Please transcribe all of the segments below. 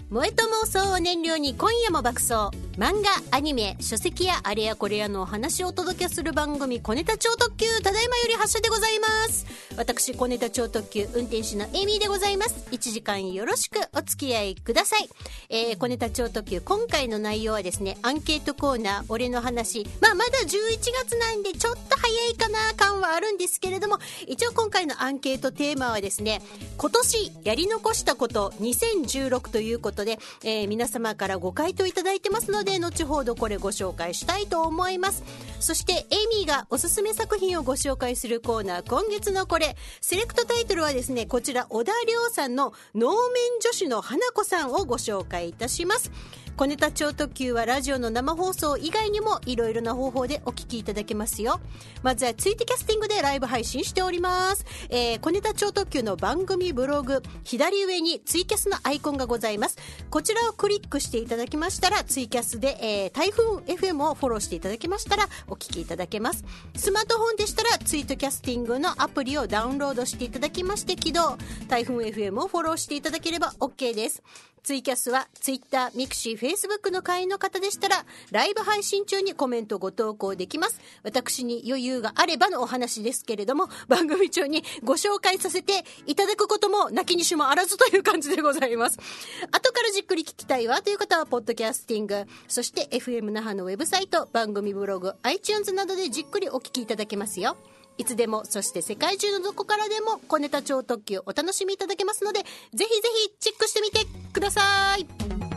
萌えと妄想を燃料に今夜も爆走。漫画、アニメ、書籍やあれやこれやのお話をお届けする番組、小ネタ超特急、ただいまより発車でございます。私、小ネタ超特急運転手のエミーでございます。1時間よろしくお付き合いください。小ネタ超特急、今回の内容はですね、アンケートコーナー、俺の話。まだ11月なんでちょっと早いかな感はあるんですけれども、一応今回のアンケートテーマはですね、今年やり残したこと2016ということで、皆様からご回答いただいてますので、後ほどこれご紹介したいと思います。そしてエイミーがおすすめ作品をご紹介するコーナー、今月のこれセレクトタイトルはですね、こちら小田亮さんの能面女子の花子さんをご紹介いたします。小ネタ超特急はラジオの生放送以外にもいろいろな方法でお聞きいただけますよ。まずはツイートキャスティングでライブ配信しております。小ネタ超特急の番組ブログ左上にツイキャスのアイコンがございます。こちらをクリックしていただきましたら、ツイキャスで、台風 FM をフォローしていただきましたらお聞きいただけます。スマートフォンでしたらツイートキャスティングのアプリをダウンロードしていただきまして起動、台風 FM をフォローしていただければ OK です。ツイキャスはツイッター、ミクシー、フェイスブックの会員の方でしたらライブ配信中にコメントご投稿できます。私に余裕があればのお話ですけれども、番組中にご紹介させていただくこともなきにしもあらずという感じでございます。後からじっくり聞きたいわという方はポッドキャスティング、そして FM 那覇のウェブサイト、番組ブログ、 iTunes などでじっくりお聞きいただけますよ。いつでも、そして世界中のどこからでも小ネタ超特急お楽しみいただけますので、ぜひぜひチェックしてみてください。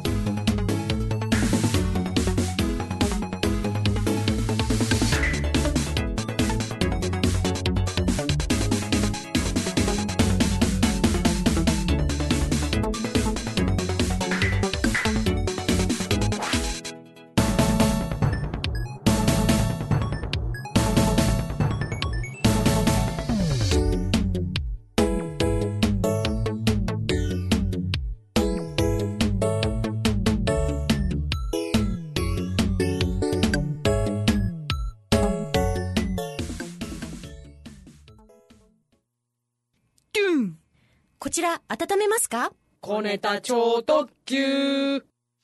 こちら温めますか？ 小ネタ超特急。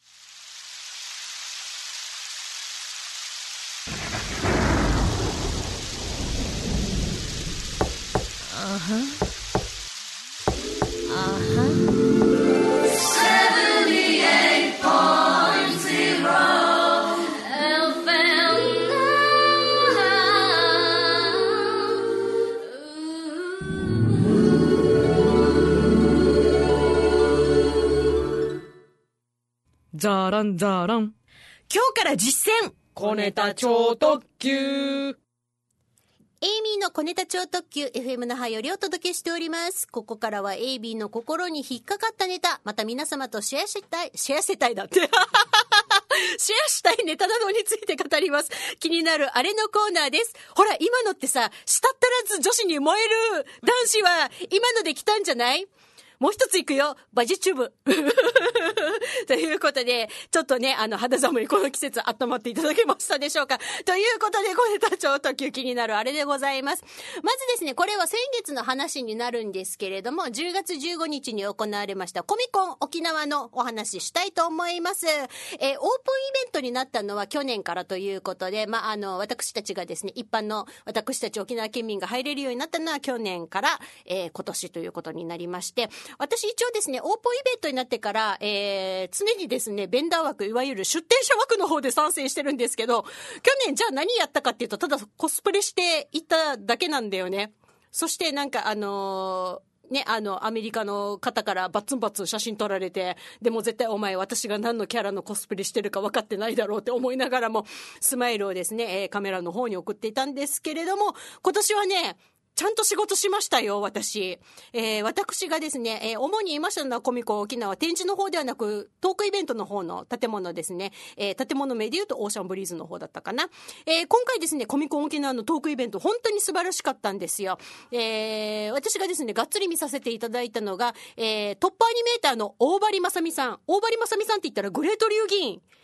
ザランザラン。 今日から実践小ネタ超特急。 エイミーの小ネタ超特急 FM 那覇よりお届けしております。ここからはエイビーの心に引っかかったネタ、また皆様とシェアしたいだってシェアしたいネタなどについて語ります。気になるあれのコーナーです。ほら今のってさ、したったらず女子に燃える男子は今ので来たんじゃない？もう一ついくよ。バジチューブ。ということで、ちょっとね、肌寒いこの季節温まっていただけましたでしょうか。ということで、小ネタ超特急気になるあれでございます。まずですね、これは先月の話になるんですけれども、10月15日に行われましたコミコン沖縄のお話したいと思います。オープンイベントになったのは去年からということで、私たちがですね、一般の私たち沖縄県民が入れるようになったのは去年から、今年ということになりまして、私一応ですね、オープンイベントになってから、常にですね、ベンダー枠、いわゆる出展者枠の方で参戦してるんですけど、去年じゃあ何やったかっていうと、ただコスプレしていっただけなんだよね。そしてなんかアメリカの方からバッツンバッツン写真撮られて、でも絶対お前私が何のキャラのコスプレしてるか分かってないだろうって思いながらも、スマイルをですね、カメラの方に送っていたんですけれども、今年はね、ちゃんと仕事しましたよ、私。私がですね、主に言いましたのはコミコン沖縄展示の方ではなく、トークイベントの方の建物ですね。建物名で言うとオーシャンブリーズの方だったかな。今回ですね、コミコン沖縄のトークイベント、本当に素晴らしかったんですよ。私がですね、がっつり見させていただいたのが、トップアニメーターの大張正美さん。大張正美さんって言ったらグレート流銀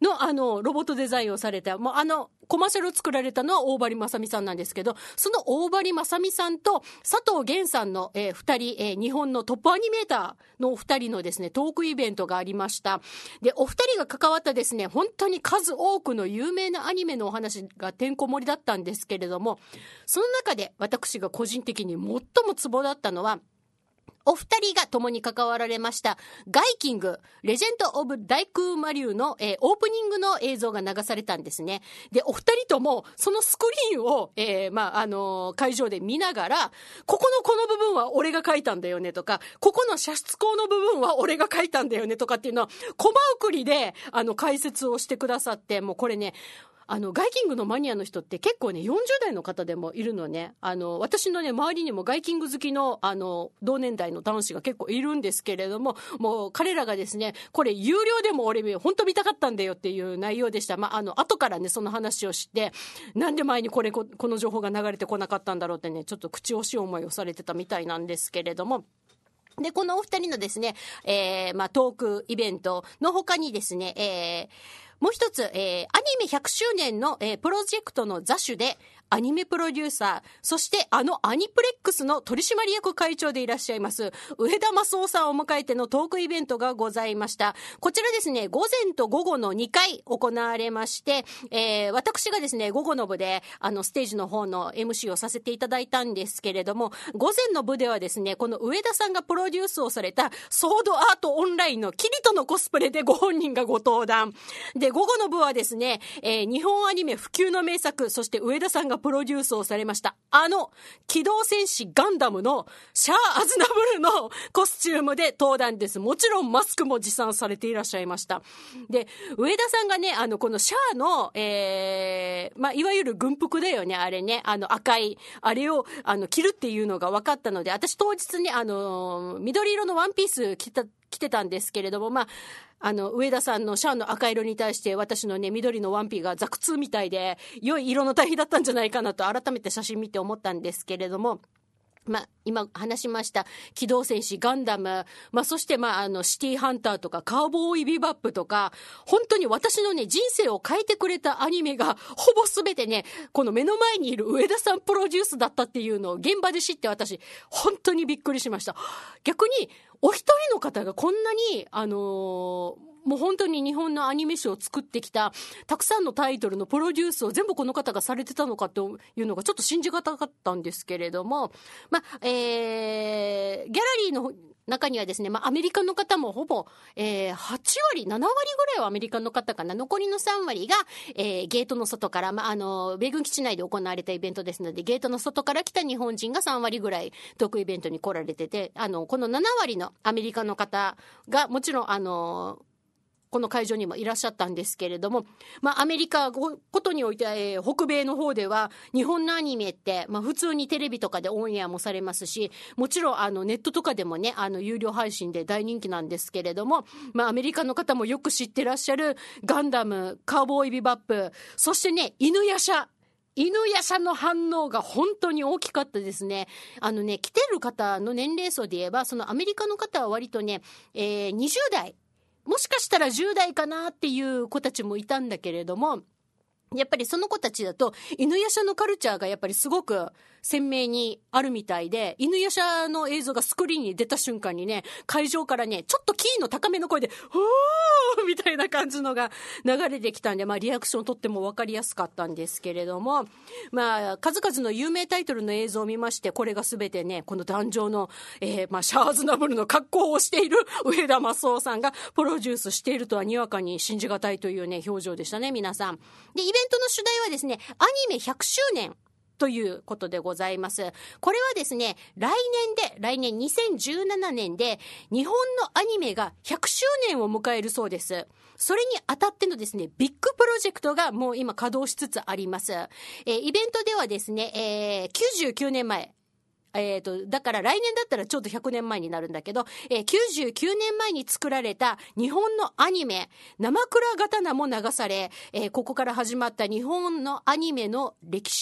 のロボットデザインをされた、もうコマーシャルを作られたのは大張正美さんなんですけど、その大張正美さんと佐藤源さんの、二人、日本のトップアニメーターのお二人のですね、トークイベントがありました。で、お二人が関わったですね、本当に数多くの有名なアニメのお話がてんこ盛りだったんですけれども、その中で私が個人的に最もツボだったのは、お二人が共に関わられましたガイキングレジェンド・オブ・大空魔竜の、オープニングの映像が流されたんですね。で、お二人ともそのスクリーンを、会場で見ながら、この部分は俺が書いたんだよねとか、ここの射出口の部分は俺が書いたんだよねとかっていうのをコマ送りで解説をしてくださって、もうこれね、ガイキングのマニアの人って結構ね、40代の方でもいるのね。私のね、周りにもガイキング好きの、同年代の男子が結構いるんですけれども、もう彼らがですね、これ有料でも俺本当見たかったんだよっていう内容でした。後からね、その話をして、なんで前にこの情報が流れてこなかったんだろうってね、ちょっと口惜しい思いをされてたみたいなんですけれども、で、このお二人のですね、トークイベントの他にですね、もう一つ、アニメ100周年の、プロジェクトの座主で、アニメプロデューサー、そしてアニプレックスの取締役会長でいらっしゃいます、上田正夫さんを迎えてのトークイベントがございました。こちらですね、午前と午後の2回行われまして、私がですね、午後の部で、ステージの方の MC をさせていただいたんですけれども、午前の部ではですね、この上田さんがプロデュースをされた、ソードアートオンラインのキリトのコスプレでご本人がご登壇。で、午後の部はですね、日本アニメ普及の名作、そして上田さんがプロデュースをされました機動戦士ガンダムのシャア・アズナブルのコスチュームで登壇です。もちろんマスクも持参されていらっしゃいました。で、上田さんがね、このシャアの、いわゆる軍服だよね、あれね、赤いあれを着るっていうのが分かったので、私当日ね、緑色のワンピース着てたんですけれども、上田さんのシャアの赤色に対して私のね、緑のワンピがザクツみたいで、良い色の対比だったんじゃないかなと改めて写真見て思ったんですけれども、今話しました機動戦士ガンダム、そしてシティハンターとかカウボーイビバップとか、本当に私のね、人生を変えてくれたアニメがほぼ全てね、この目の前にいる上田さんプロデュースだったっていうのを現場で知って、私本当にびっくりしました。逆にお一人の方がこんなにもう本当に日本のアニメ史を作ってきたたくさんのタイトルのプロデュースを全部この方がされてたのかというのがちょっと信じがたかったんですけれども、ギャラリーの中にはですね、アメリカの方もほぼ、8割、7割ぐらいはアメリカの方かな。残りの3割が、ゲートの外から、米軍基地内で行われたイベントですので、ゲートの外から来た日本人が3割ぐらいトークイベントに来られてて、この7割のアメリカの方がもちろんこの会場にもいらっしゃったんですけれども、アメリカことにおいて、北米の方では日本のアニメって、普通にテレビとかでオンエアもされますし、もちろんネットとかでもね、有料配信で大人気なんですけれども、アメリカの方もよく知ってらっしゃるガンダム、カウボーイビバップ、そしてね、犬夜叉の反応が本当に大きかったですね。来てる方の年齢層で言えば、そのアメリカの方は割とね、20代、もしかしたら10代かなっていう子たちもいたんだけれども、やっぱりその子たちだと犬夜叉のカルチャーがやっぱりすごく鮮明にあるみたいで、犬夜叉の映像がスクリーンに出た瞬間にね、会場からね、ちょっとキーの高めの声でおーみたいな感じのが流れてきたんで、リアクションとっても分かりやすかったんですけれども、数々の有名タイトルの映像を見まして、これが全てね、この壇上の、シャアーズナブルの格好をしている上田正夫さんがプロデュースしているとはにわかに信じがたいというね、表情でしたね、皆さん。で、イベントの主題はですね、アニメ100周年ということでございます。これはですね、来年2017年で日本のアニメが100周年を迎えるそうです。それにあたってのですね、ビッグプロジェクトがもう今稼働しつつあります。イベントではですね、99年前、だから来年だったらちょうど100年前になるんだけど、99年前に作られた日本のアニメ生倉刀も流され、ここから始まった日本のアニメの歴史、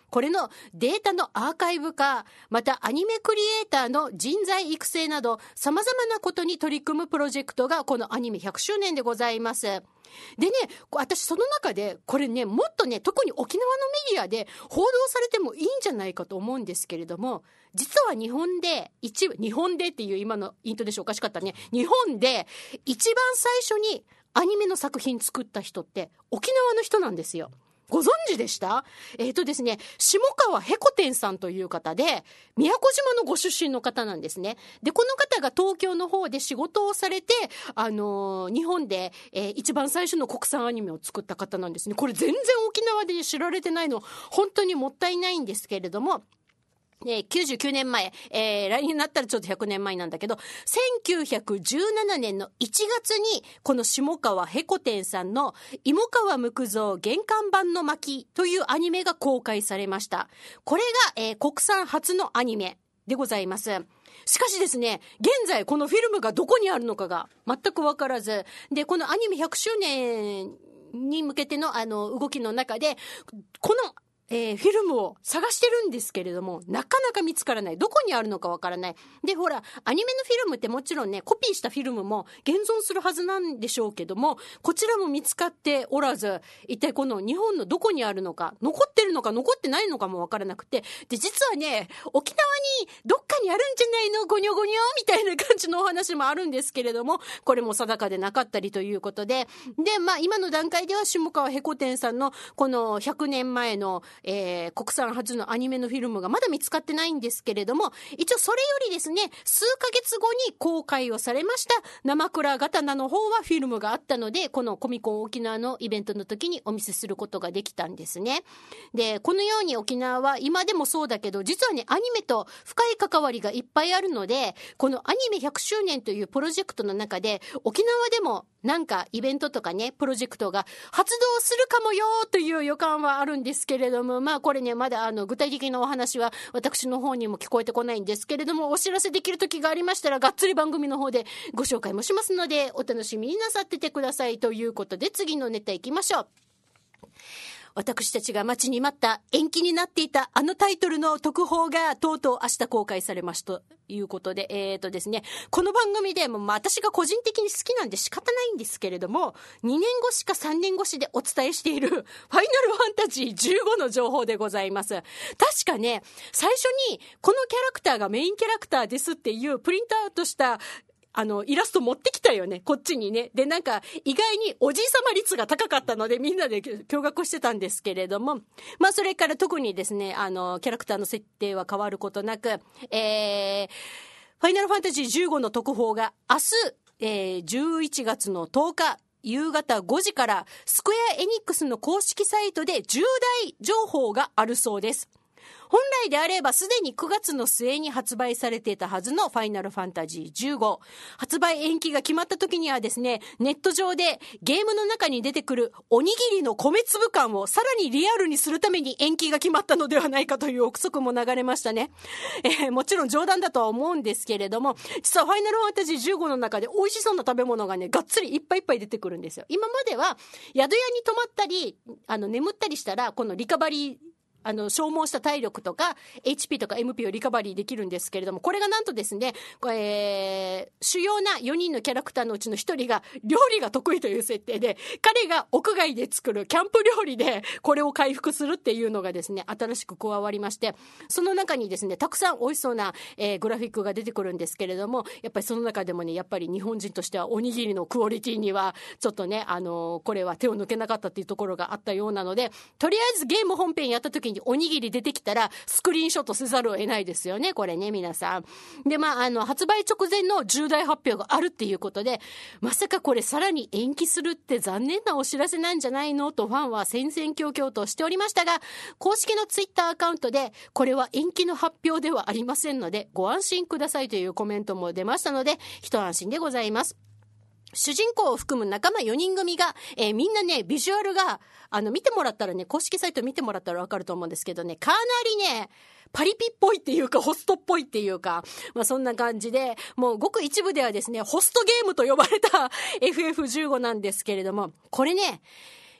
これのデータのアーカイブ化、またアニメクリエイターの人材育成など様々なことに取り組むプロジェクトがこのアニメ100周年でございます。でね、私その中でこれね、もっとね、特に沖縄のメディアで報道されてもいいんじゃないかと思うんですけれども、実は日本でっていう今のイントネーションおかしかったね。日本で一番最初にアニメの作品作った人って沖縄の人なんですよ。ご存知でした？ですね、下川へこてんさんという方で、宮古島のご出身の方なんですね。で、この方が東京の方で仕事をされて、日本で、一番最初の国産アニメを作った方なんですね。これ全然沖縄で知られてないの、本当にもったいないんですけれども、99年前、来年になったらちょっと100年前なんだけど、1917年の1月に、この下川へこてんさんの芋川無垢蔵玄関版の巻というアニメが公開されました。これが、国産初のアニメでございます。しかしですね、現在このフィルムがどこにあるのかが全くわからず、で、このアニメ100周年に向けての動きの中で、このフィルムを探してるんですけれども、なかなか見つからない。どこにあるのかわからない。で、ほら、アニメのフィルムってもちろんね、コピーしたフィルムも現存するはずなんでしょうけども、こちらも見つかっておらず、一体この日本のどこにあるのか、残ってるのか残ってないのかもわからなくて、で、実はね、沖縄にどっかにあるんじゃないの、ゴニョゴニョみたいな感じのお話もあるんですけれども、これも定かでなかったりということで、で、まあ今の段階では下川へこてんさんのこの100年前の国産初のアニメのフィルムがまだ見つかってないんですけれども、一応それよりですね、数ヶ月後に公開をされました生倉刀の方はフィルムがあったので、このコミコン沖縄のイベントの時にお見せすることができたんですね。で、このように沖縄は今でもそうだけど、実はね、アニメと深い関わりがいっぱいあるので、このアニメ100周年というプロジェクトの中で、沖縄でもなんかイベントとかね、プロジェクトが発動するかもよという予感はあるんですけれども、まあこれね、まだ具体的なお話は私の方にも聞こえてこないんですけれども、お知らせできる時がありましたらがっつり番組の方でご紹介もしますので、お楽しみになさっててくださいということで、次のネタいきましょう。私たちが待ちに待った延期になっていたあのタイトルの特報がとうとう明日公開されますということで、ですね、この番組でも私が個人的に好きなんで仕方ないんですけれども、2年越しか3年越しでお伝えしているファイナルファンタジー15の情報でございます。確かね、最初にこのキャラクターがメインキャラクターですっていうプリントアウトしたイラスト持ってきたよね、こっちにね。で、なんか、意外におじいさま率が高かったので、みんなで驚愕してたんですけれども、まあ、それから特にですね、キャラクターの設定は変わることなく、ファイナルファンタジー15の特報が明日、11月の10日、夕方5時から、スクエアエニックスの公式サイトで重大情報があるそうです。本来であればすでに9月の末に発売されていたはずのファイナルファンタジー15。発売延期が決まった時にはですね、ネット上でゲームの中に出てくるおにぎりの米粒感をさらにリアルにするために延期が決まったのではないかという憶測も流れましたね。もちろん冗談だとは思うんですけれども、実はファイナルファンタジー15の中で美味しそうな食べ物がね、がっつりいっぱいいっぱい出てくるんですよ。今までは宿屋に泊まったり、眠ったりしたら、このリカバリー、消耗した体力とか HP とか MP をリカバリーできるんですけれども、これがなんとですね、主要な4人のキャラクターのうちの1人が料理が得意という設定で、彼が屋外で作るキャンプ料理でこれを回復するっていうのがですね、新しく加わりまして、その中にですね、たくさん美味しそうな、グラフィックが出てくるんですけれども、やっぱりその中でもね、やっぱり日本人としてはおにぎりのクオリティにはちょっとね、これは手を抜けなかったっていうところがあったようなので、とりあえずゲーム本編やった時におにぎり出てきたらスクリーンショットせざるを得ないですよね、これね、皆さん。で、まあ、発売直前の重大発表があるっていうことで、まさかこれさらに延期するって残念なお知らせなんじゃないのとファンは戦々恐々としておりましたが、公式のツイッターアカウントでこれは延期の発表ではありませんのでご安心くださいというコメントも出ましたので、一安心でございます。主人公を含む仲間4人組が、みんなね、ビジュアルが、見てもらったらね、公式サイト見てもらったらわかると思うんですけどね、かなりね、パリピっぽいっていうか、ホストっぽいっていうか、まあそんな感じで、もうごく一部ではですね、ホストゲームと呼ばれたFF15 なんですけれども、これね、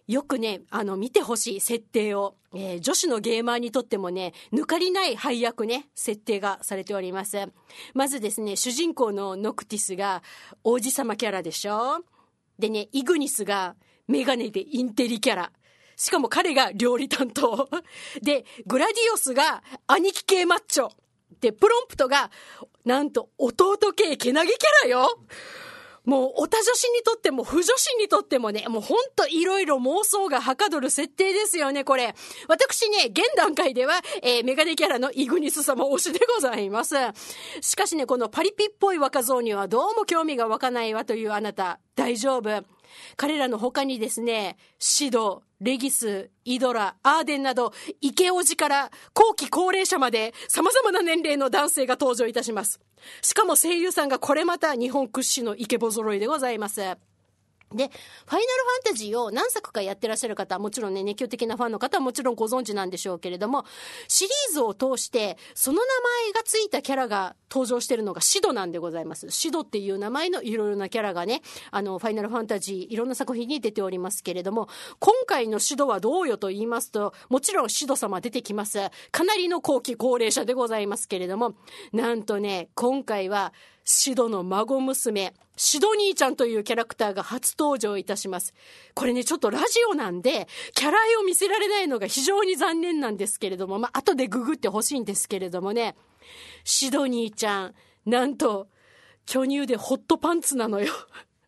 よくね、見てほしい設定を、女子のゲーマーにとってもね、抜かりない配役ね、設定がされております。まずですね、主人公のノクティスが王子様キャラでしょ。でね、イグニスがメガネでインテリキャラ。しかも彼が料理担当。で、グラディオスが兄貴系マッチョ。で、プロンプトが、なんと弟系けなげキャラよ。もう、オタ女子にとっても、腐女子にとってもね、もうほんといろいろ妄想がはかどる設定ですよね、これ。私ね、現段階では、メガネキャラのイグニス様推しでございます。しかしね、このパリピっぽい若造にはどうも興味が湧かないわというあなた、大丈夫。彼らの他にですね、シド、レギス、イドラ、アーデンなど、イケオジから後期高齢者まで様々な年齢の男性が登場いたします。しかも声優さんがこれまた日本屈指のイケボ揃いでございます。で、ファイナルファンタジーを何作かやってらっしゃる方はもちろんね、熱狂的なファンの方はもちろんご存知なんでしょうけれども、シリーズを通してその名前がついたキャラが登場しているのがシドなんでございます。シドっていう名前のいろいろなキャラがね、ファイナルファンタジーいろんな作品に出ておりますけれども、今回のシドはどうよと言いますと、もちろんシド様出てきます。かなりの後期高齢者でございますけれども、なんとね、今回はシドの孫娘、シド兄ちゃんというキャラクターが初登場いたします。これね、ちょっとラジオなんで、キャラ絵を見せられないのが非常に残念なんですけれども、後でググってほしいんですけれどもね、シド兄ちゃん、なんと、巨乳でホットパンツなのよ。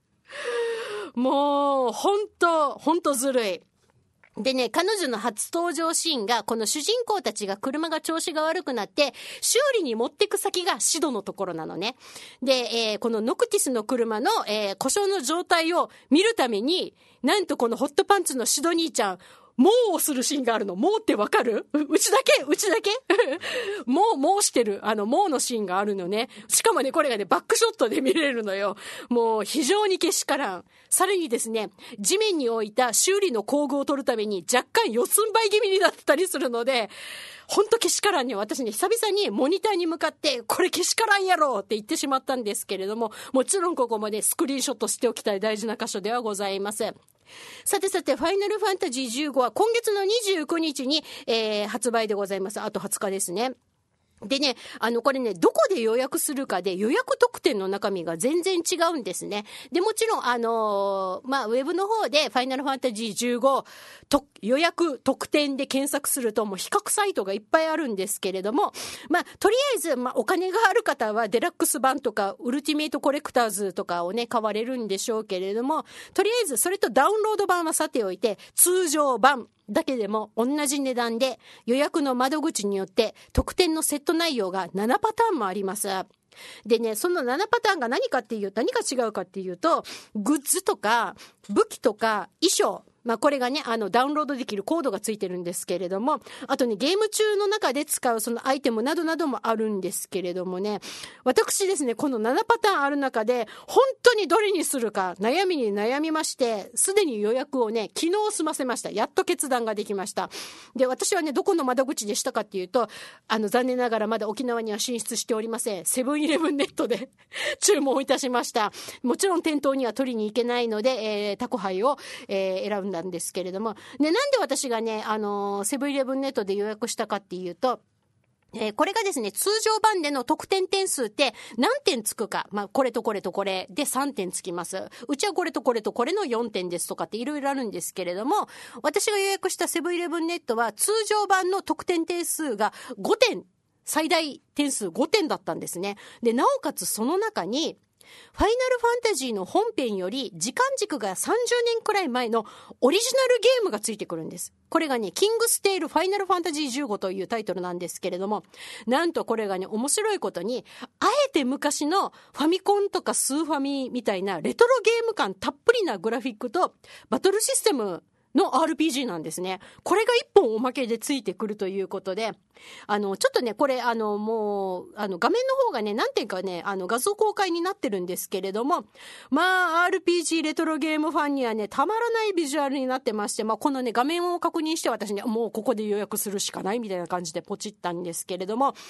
もう、ほんとずるい。でね、彼女の初登場シーンが、この主人公たちが車が調子が悪くなって、修理に持ってく先がシドのところなのね。で、このノクティスの車の、故障の状態を見るために、なんとこのホットパンツのシド兄ちゃん、もうをするシーンがあるの。もうってわかる？うちだけもうしてる。もうのシーンがあるのね。しかもね、これがね、バックショットで見れるのよ。もう非常にけしからん。さらにですね、地面に置いた修理の工具を取るために若干四つん這い気味になったりするので、ほんとけしからんね。私ね、久々にモニターに向かって、これけしからんやろって言ってしまったんですけれども、もちろんここまでスクリーンショットしておきたい大事な箇所ではございます。さて、ファイナルファンタジー15は今月の29日に、発売でございます。あと20日ですね。でね、これね、どこで予約するかで予約特典の中身が全然違うんですね。で、もちろん、ウェブの方でファイナルファンタジー15予約特典で検索するともう比較サイトがいっぱいあるんですけれども、とりあえず、お金がある方はデラックス版とかウルティメイトコレクターズとかをね、買われるんでしょうけれども、とりあえずそれとダウンロード版はさておいて、通常版だけでも同じ値段で予約の窓口によって特典のセット内容が7パターンもあります。でね、その7パターンが何が違うかっていうと、グッズとか武器とか衣装、これがね、ダウンロードできるコードがついてるんですけれども、あとね、ゲーム中の中で使うそのアイテムなどなどもあるんですけれどもね、私ですね、この7パターンある中で、本当にどれにするか悩みまして、すでに予約をね、昨日済ませました。やっと決断ができました。で、私はね、どこの窓口でしたかっていうと、残念ながらまだ沖縄には進出しておりません。セブンイレブンネットで注文いたしました。もちろん店頭には取りに行けないので、宅配を、選んだんですけれども、ね、なんで私がね、セブンイレブンネットで予約したかっていうと、これがですね、通常版での特典点数って何点つくか。これとこれとこれで3点つきます。うちはこれとこれとこれの4点ですとかっていろいろあるんですけれども、私が予約したセブンイレブンネットは通常版の特典点数が5点、最大点数5点だったんですね。で、なおかつその中に、ファイナルファンタジーの本編より時間軸が30年くらい前のオリジナルゲームがついてくるんです。これがね、キングステールファイナルファンタジー15というタイトルなんですけれども、なんとこれがね、面白いことに、あえて昔のファミコンとかスーファミみたいなレトロゲーム感たっぷりなグラフィックとバトルシステムの RPG なんですね。これが一本おまけでついてくるということで、ちょっとね、これ、もう、画面の方がね、何点かね、画像公開になってるんですけれども、RPG レトロゲームファンにはね、たまらないビジュアルになってまして、このね、画面を確認して私ね、もうここで予約するしかないみたいな感じでポチったんですけれども、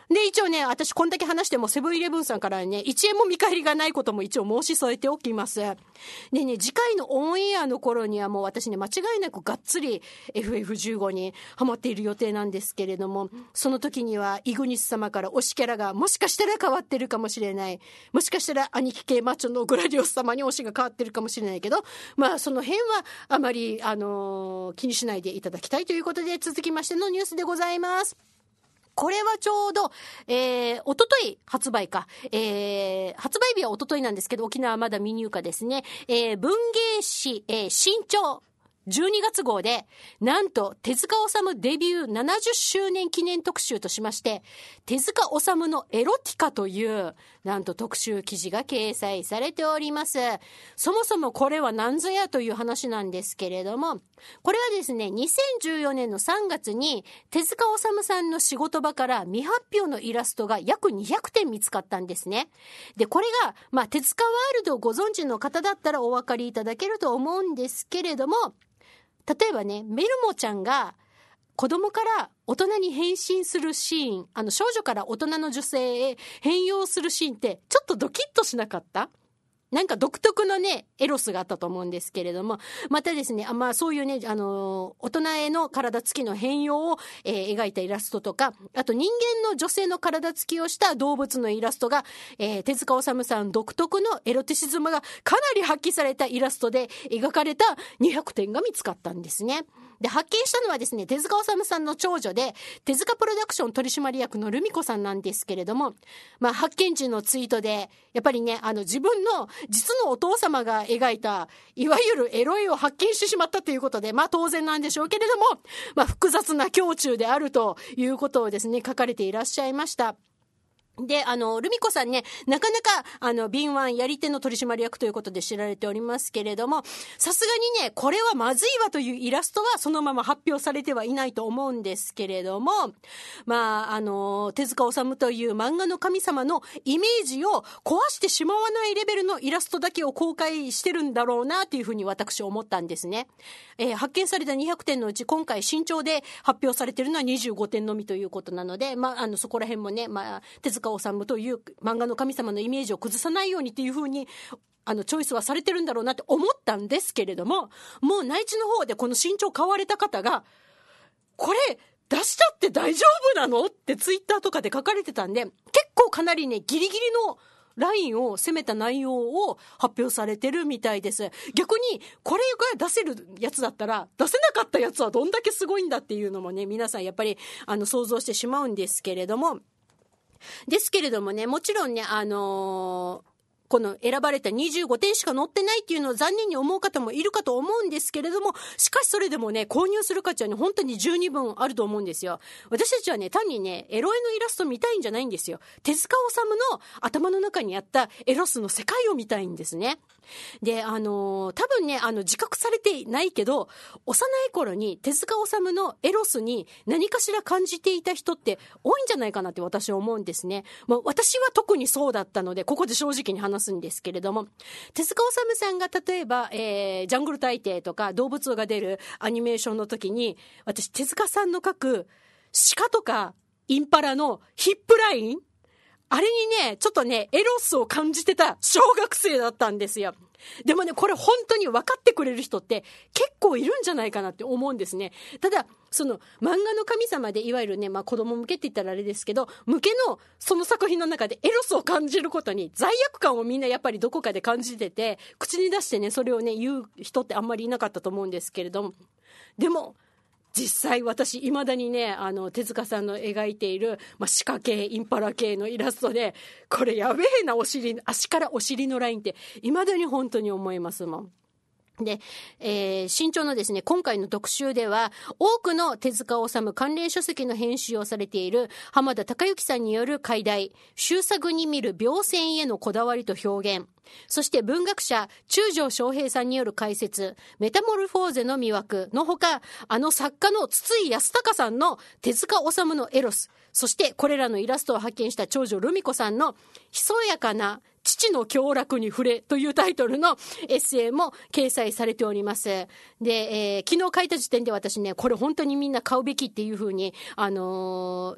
で、一応ね、私こんだけ話してもセブンイレブンさんからね、1円も見返りがないことも一応申し添えておきます。でね、次回のオンエアの頃にはもう私ね、間違いなくがっつり FF15 にハマっている予定なんですけれども、その時にはイグニス様から推しキャラがもしかしたら変わってるかもしれない。もしかしたら兄貴系マッチョのグラディオス様に推しが変わってるかもしれないけど、まあその辺はあまり、気にしないでいただきたいということで、続きましてのニュースでございます。これはちょうど、おととい発売か。発売日はおとといなんですけど、沖縄はまだ未入荷ですね。文芸誌、新潮。12月号で、なんと手塚治虫デビュー70周年記念特集としまして、手塚治虫のエロティカという、なんと特集記事が掲載されております。そもそもこれは何ぞやという話なんですけれども、これはですね、2014年の3月に手塚治虫さんの仕事場から未発表のイラストが約200点見つかったんですね。で、これが、まあ、手塚ワールドをご存知の方だったらお分かりいただけると思うんですけれども、例えばね、メルモちゃんが子供から大人に変身するシーン、少女から大人の女性へ変容するシーンってちょっとドキッとしなかった？なんか独特のね、エロスがあったと思うんですけれども、またですね、まあそういうね、大人への体つきの変容を、描いたイラストとか、あと人間の女性の体つきをした動物のイラストが、手塚治虫さん独特のエロティシズムがかなり発揮されたイラストで描かれた200点が見つかったんですね。で、発見したのはですね、手塚治虫さんの長女で、手塚プロダクション取締役のルミ子さんなんですけれども、まあ発見時のツイートで、やっぱりね、自分の実のお父様が描いたいわゆるエロいを発見してしまったということで、まあ当然なんでしょうけれども、まあ複雑な胸中であるということをですね、書かれていらっしゃいました。で、ルミ子さんね、なかなか、敏腕やり手の取締役ということで知られておりますけれども、さすがにね、これはまずいわというイラストはそのまま発表されてはいないと思うんですけれども、まあ、手塚治虫という漫画の神様のイメージを壊してしまわないレベルのイラストだけを公開してるんだろうなというふうに私思ったんですね。発見された200点のうち今回新潮で発表されているのは25点のみということなので、まあ、そこら辺もね、まあ、手塚治虫という漫画の神様のイメージを崩さないようにっていう風にチョイスはされてるんだろうなって思ったんですけれども、もう内地の方でこの新潮買われた方がこれ出しちゃって大丈夫なのってツイッターとかで書かれてたんで、結構かなりねギリギリのラインを攻めた内容を発表されてるみたいです。逆にこれが出せるやつだったら出せなかったやつはどんだけすごいんだっていうのもね、皆さんやっぱり想像してしまうんですけれども、ね、もちろんね、この選ばれた25点しか載ってないっていうのを残念に思う方もいるかと思うんですけれども、しかしそれでもね、購入する価値はね、本当に十二分あると思うんですよ。私たちはね、単にね、エロ絵のイラスト見たいんじゃないんですよ。手塚治虫の頭の中にあったエロスの世界を見たいんですね。で、多分ね、自覚されていないけど、幼い頃に手塚治虫のエロスに何かしら感じていた人って多いんじゃないかなって私は思うんですね。まあ、私は特にそうだったので、ここで正直に話すんですけれども、手塚治虫さんが例えば、ジャングル大帝とか動物が出るアニメーションの時に、私手塚さんの描く鹿とかインパラのヒップライン、あれにね、ちょっとね、エロスを感じてた小学生だったんですよ。でもね、これ本当に分かってくれる人って結構いるんじゃないかなって思うんですね。ただ、その漫画の神様でいわゆるね、まあ子供向けって言ったらあれですけど、向けのその作品の中でエロスを感じることに罪悪感をみんなやっぱりどこかで感じてて、口に出してね、それをね、言う人ってあんまりいなかったと思うんですけれども、でも、実際私未だにね、手塚さんの描いている、まあ、鹿系インパラ系のイラストで、これやべえな、足からお尻のラインって未だに本当に思いますもん。で、新潮のですね、今回の特集では、多くの手塚治虫関連書籍の編集をされている浜田孝之さんによる解題、周作に見る描線へのこだわりと表現、そして文学者中条翔平さんによる解説、メタモルフォーゼの魅惑のほか、作家の筒井康隆さんの手塚治虫のエロス、そしてこれらのイラストを発見した長女ルミ子さんのひそやかな父の享楽に触れというタイトルのエッセイも掲載されております。で、昨日書いた時点で私ね、これ本当にみんな買うべきっていうふうに、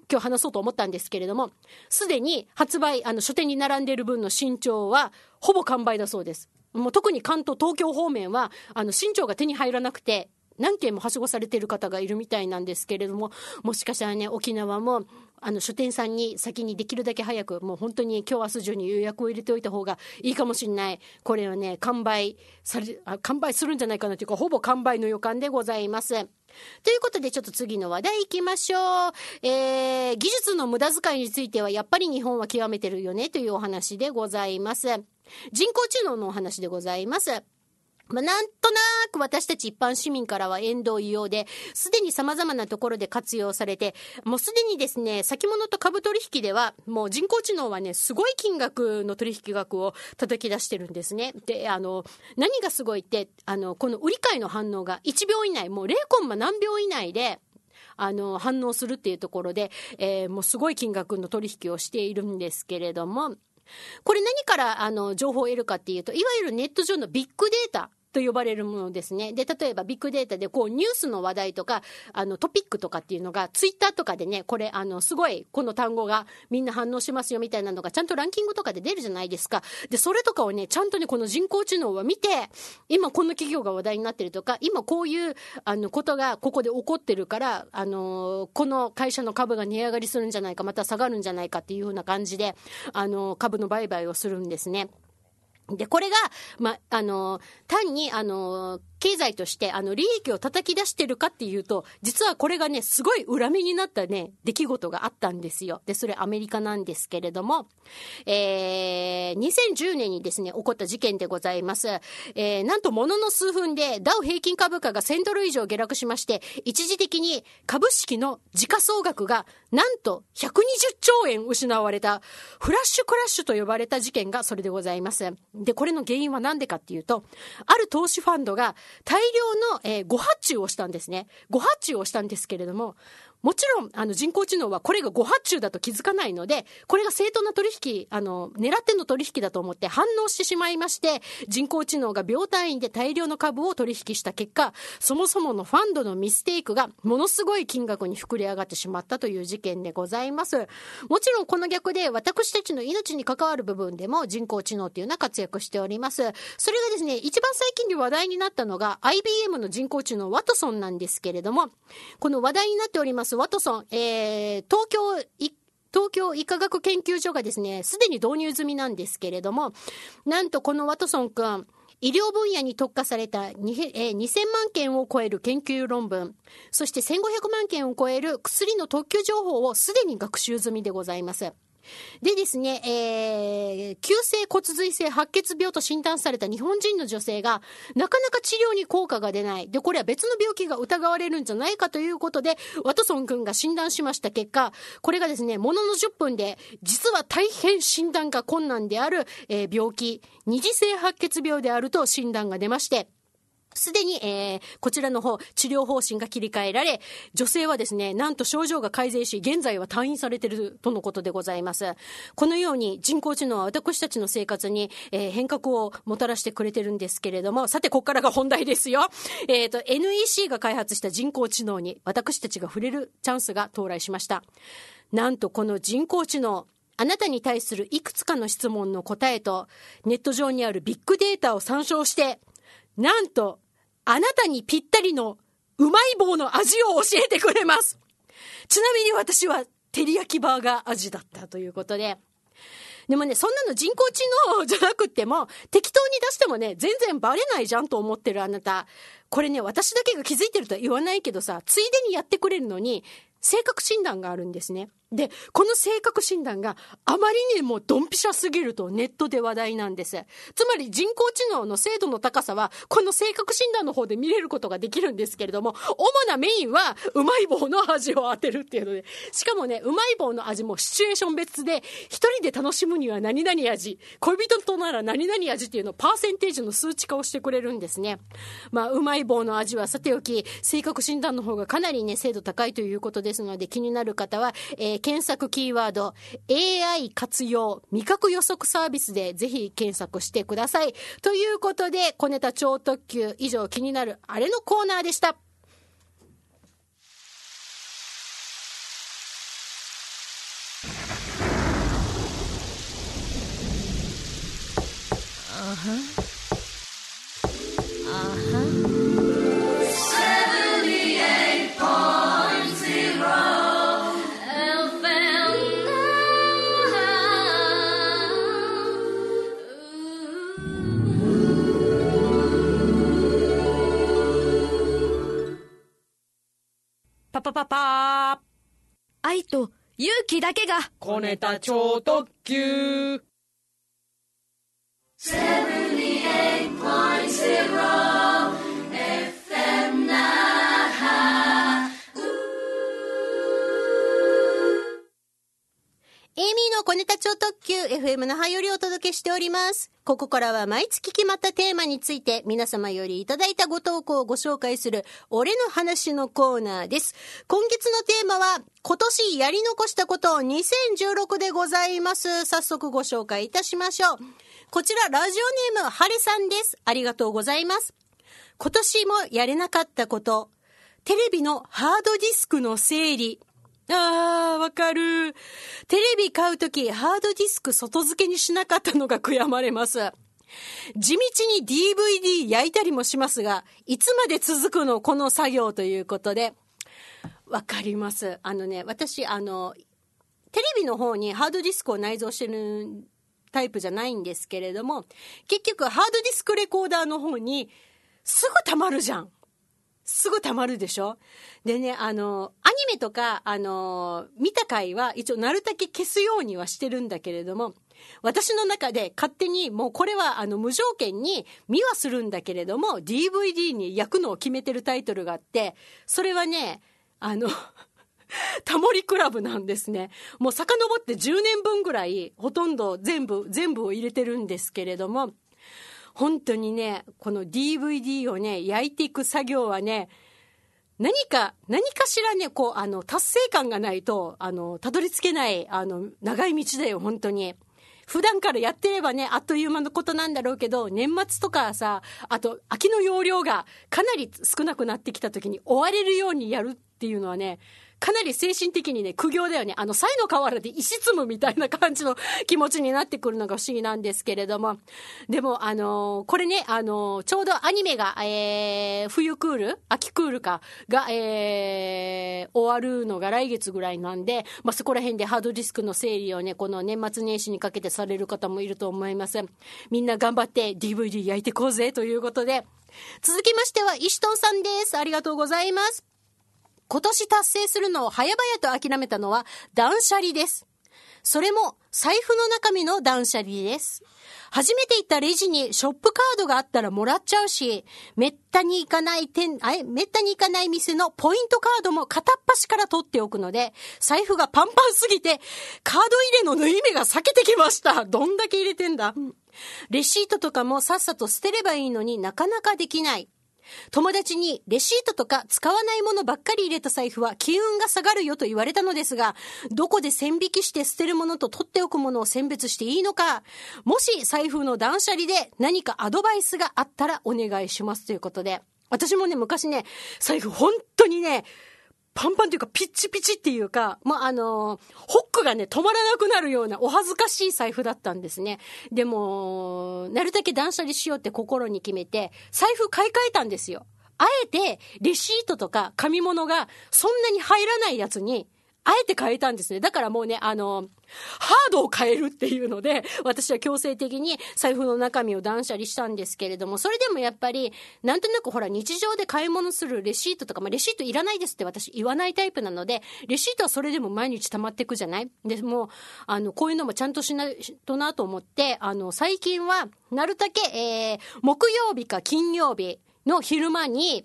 今日話そうと思ったんですけれども、すでに発売書店に並んでいる分の新潮はほぼ完売だそうです。もう特に関東、東京方面は新潮が手に入らなくて何件もはしごされている方がいるみたいなんですけれども、もしかしたらね、沖縄も書店さんに先にできるだけ早く、もう本当に今日明日中に予約を入れておいた方がいいかもしれない。これはね、完売するんじゃないかなというか、ほぼ完売の予感でございます。ということで、ちょっと次の話題いきましょう。技術の無駄遣いについてはやっぱり日本は極めてるよねというお話でございます。人工知能のお話でございます。なんとなく私たち一般市民からは縁遠いようで、すでに様々なところで活用されて、もうすでにですね、先物と株取引ではもう人工知能はね、すごい金額の取引額を叩き出してるんですね。で、何がすごいって、この売り買いの反応が1秒以内、もう 0. 何秒以内で反応するっていうところで、もうすごい金額の取引をしているんですけれども、これ何から情報を得るかっていうと、いわゆるネット上のビッグデータと呼ばれるものですね。で、例えばビッグデータでニュースの話題とかトピックとかっていうのがツイッターとかでね、これすごいこの単語がみんな反応しますよみたいなのがちゃんとランキングとかで出るじゃないですか。で、それとかをね、ちゃんとね、この人工知能は見て、今この企業が話題になってるとか、今こういうことがここで起こってるから、この会社の株が値上がりするんじゃないか、また下がるんじゃないかっていう風な感じで株の売買をするんですね。で、これが、単に、経済として、利益を叩き出してるかっていうと、実はこれがね、すごい裏目になったね、出来事があったんですよ。で、それアメリカなんですけれども、2010年にですね、起こった事件でございます。なんとものの数分で、ダウ平均株価が$1000以上下落しまして、一時的に株式の時価総額が、なんと120兆円失われた、フラッシュクラッシュと呼ばれた事件がそれでございます。で、これの原因は何でかっていうと、ある投資ファンドが大量の、誤発注をしたんですね。誤発注をしたんですけれども、もちろん人工知能はこれが誤発注だと気づかないので、これが正当な取引狙っての取引だと思って反応してしまいまして、人工知能が秒単位で大量の株を取引した結果、そもそものファンドのミステイクがものすごい金額に膨れ上がってしまったという事件でございます。もちろんこの逆で私たちの命に関わる部分でも人工知能というのは活躍しております。それがですね、一番最近で話題になったのが IBM の人工知能ワトソンなんですけれども、この話題になっておりますワトソン、東京医科学研究所がですね、すでに導入済みなんですけれども、なんとこのワトソン君、医療分野に特化された2000万件を超える研究論文、そして1500万件を超える薬の特許情報をすでに学習済みでございます。でですね、急性骨髄性白血病と診断された日本人の女性がなかなか治療に効果が出ない。で、これは別の病気が疑われるんじゃないかということで、ワトソン君が診断しました結果、これがですね、ものの10分で実は大変診断が困難である、病気、二次性白血病であると診断が出まして、すでに、こちらの方、治療方針が切り替えられ、女性はですね、なんと症状が改善し、現在は退院されているとのことでございます。このように人工知能は私たちの生活に、変革をもたらしてくれてるんですけれども、さて、ここからが本題ですよ。NEC が開発した人工知能に私たちが触れるチャンスが到来しました。なんとこの人工知能、あなたに対するいくつかの質問の答えと、ネット上にあるビッグデータを参照して、なんと、あなたにぴったりのうまい棒の味を教えてくれます。ちなみに私は照り焼きバーガー味だったということで。でもね、そんなの人工知能じゃなくっても、適当に出してもね、全然バレないじゃんと思ってるあなた。これね、私だけが気づいてるとは言わないけどさ、ついでにやってくれるのに、性格診断があるんですね。で、この性格診断があまりにもドンピシャすぎるとネットで話題なんです。つまり人工知能の精度の高さはこの性格診断の方で見れることができるんですけれども、主なメインはうまい棒の味を当てるっていうので、しかもね、うまい棒の味もシチュエーション別で、一人で楽しむには何々味、恋人となら何々味っていうのをパーセンテージの数値化をしてくれるんですね。うまい棒の味はさておき、性格診断の方がかなりね、精度高いということですので、気になる方は、検索キーワード AI 活用味覚予測サービスでぜひ検索してください。ということで、小ネタ超特急、以上気になるあれのコーナーでした。 パパパパー。 愛と勇気だけが小ネタ超特急。 エイミーの小ネタ超特急 FM 那覇よりお届けしております。ここからは毎月決まったテーマについて皆様よりいただいたご投稿をご紹介する俺の話のコーナーです。今月のテーマは今年やり残したこと2016でございます。早速ご紹介いたしましょう。こちらラジオネームはれさんです。ありがとうございます。今年もやれなかったこと、テレビのハードディスクの整理。わかる。テレビ買うときハードディスク外付けにしなかったのが悔やまれます。地道に DVD 焼いたりもしますが、いつまで続くのこの作業ということで、わかります。私テレビの方にハードディスクを内蔵してるタイプじゃないんですけれども、結局ハードディスクレコーダーの方にすぐ溜まるじゃん。すぐ溜まるでしょ。でね、アニメとか、見た回は一応なるだけ消すようにはしてるんだけれども、私の中で勝手にもうこれは無条件に見はするんだけれども、DVD に焼くのを決めてるタイトルがあって、それはね、タモリクラブなんですね。もう遡って10年分ぐらい、ほとんど全部を入れてるんですけれども、本当にね、この DVD をね、焼いていく作業はね、何かしらね、達成感がないと、たどり着けない、長い道だよ、本当に。普段からやってればね、あっという間のことなんだろうけど、年末とかさ、あと、空きの容量がかなり少なくなってきた時に追われるようにやるっていうのはね、かなり精神的にね、苦行だよね。サイの河原で石積むみたいな感じの気持ちになってくるのが不思議なんですけれども。でも、これね、ちょうどアニメが、冬クール秋クールか、が、終わるのが来月ぐらいなんで、そこら辺でハードディスクの整理をね、この年末年始にかけてされる方もいると思います。みんな頑張って DVD 焼いてこうぜということで。続きましては、石藤さんです。ありがとうございます。今年達成するのを早々と諦めたのは断捨離です。それも財布の中身の断捨離です。初めて行ったレジにショップカードがあったらもらっちゃうし、めったに行かない店のポイントカードも片っ端から取っておくので、財布がパンパンすぎてカード入れの縫い目が避けてきました。どんだけ入れてんだ。レシートとかもさっさと捨てればいいのになかなかできない。友達にレシートとか使わないものばっかり入れた財布は機運が下がるよと言われたのですが、どこで線引きして捨てるものと取っておくものを選別していいのか、もし財布の断捨離で何かアドバイスがあったらお願いしますということで、私もね、昔ね、財布本当にね、パンパンというかピッチピチっていうか、ホックがね止まらなくなるようなお恥ずかしい財布だったんですね。でもなるだけ断捨離しようって心に決めて財布買い替えたんですよ。あえてレシートとか紙物がそんなに入らないやつにあえて変えたんですね。だからもうね、ハードを変えるっていうので、私は強制的に財布の中身を断捨離したんですけれども、それでもやっぱり、なんとなくほら、日常で買い物するレシートとか、レシートいらないですって私言わないタイプなので、レシートはそれでも毎日溜まっていくじゃないでも、こういうのもちゃんとしないとなと思って、最近は、なるだけ、木曜日か金曜日の昼間に、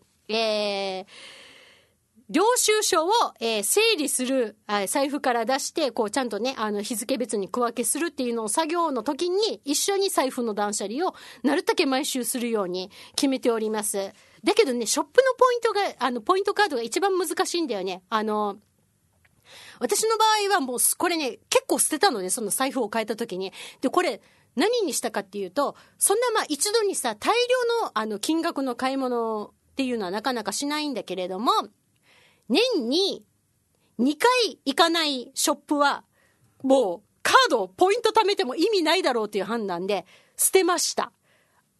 領収書を、整理する、財布から出して、ちゃんとね、日付別に区分けするっていうのを作業の時に一緒に財布の断捨離をなるだけ毎週するように決めております。だけどね、ショップのポイントカードが一番難しいんだよね。私の場合はもう、これね、結構捨てたのね、その財布を変えた時に。で、これ、何にしたかっていうと、そんな一度にさ、大量の金額の買い物っていうのはなかなかしないんだけれども、年に2回行かないショップはもうカードポイント貯めても意味ないだろうという判断で捨てました。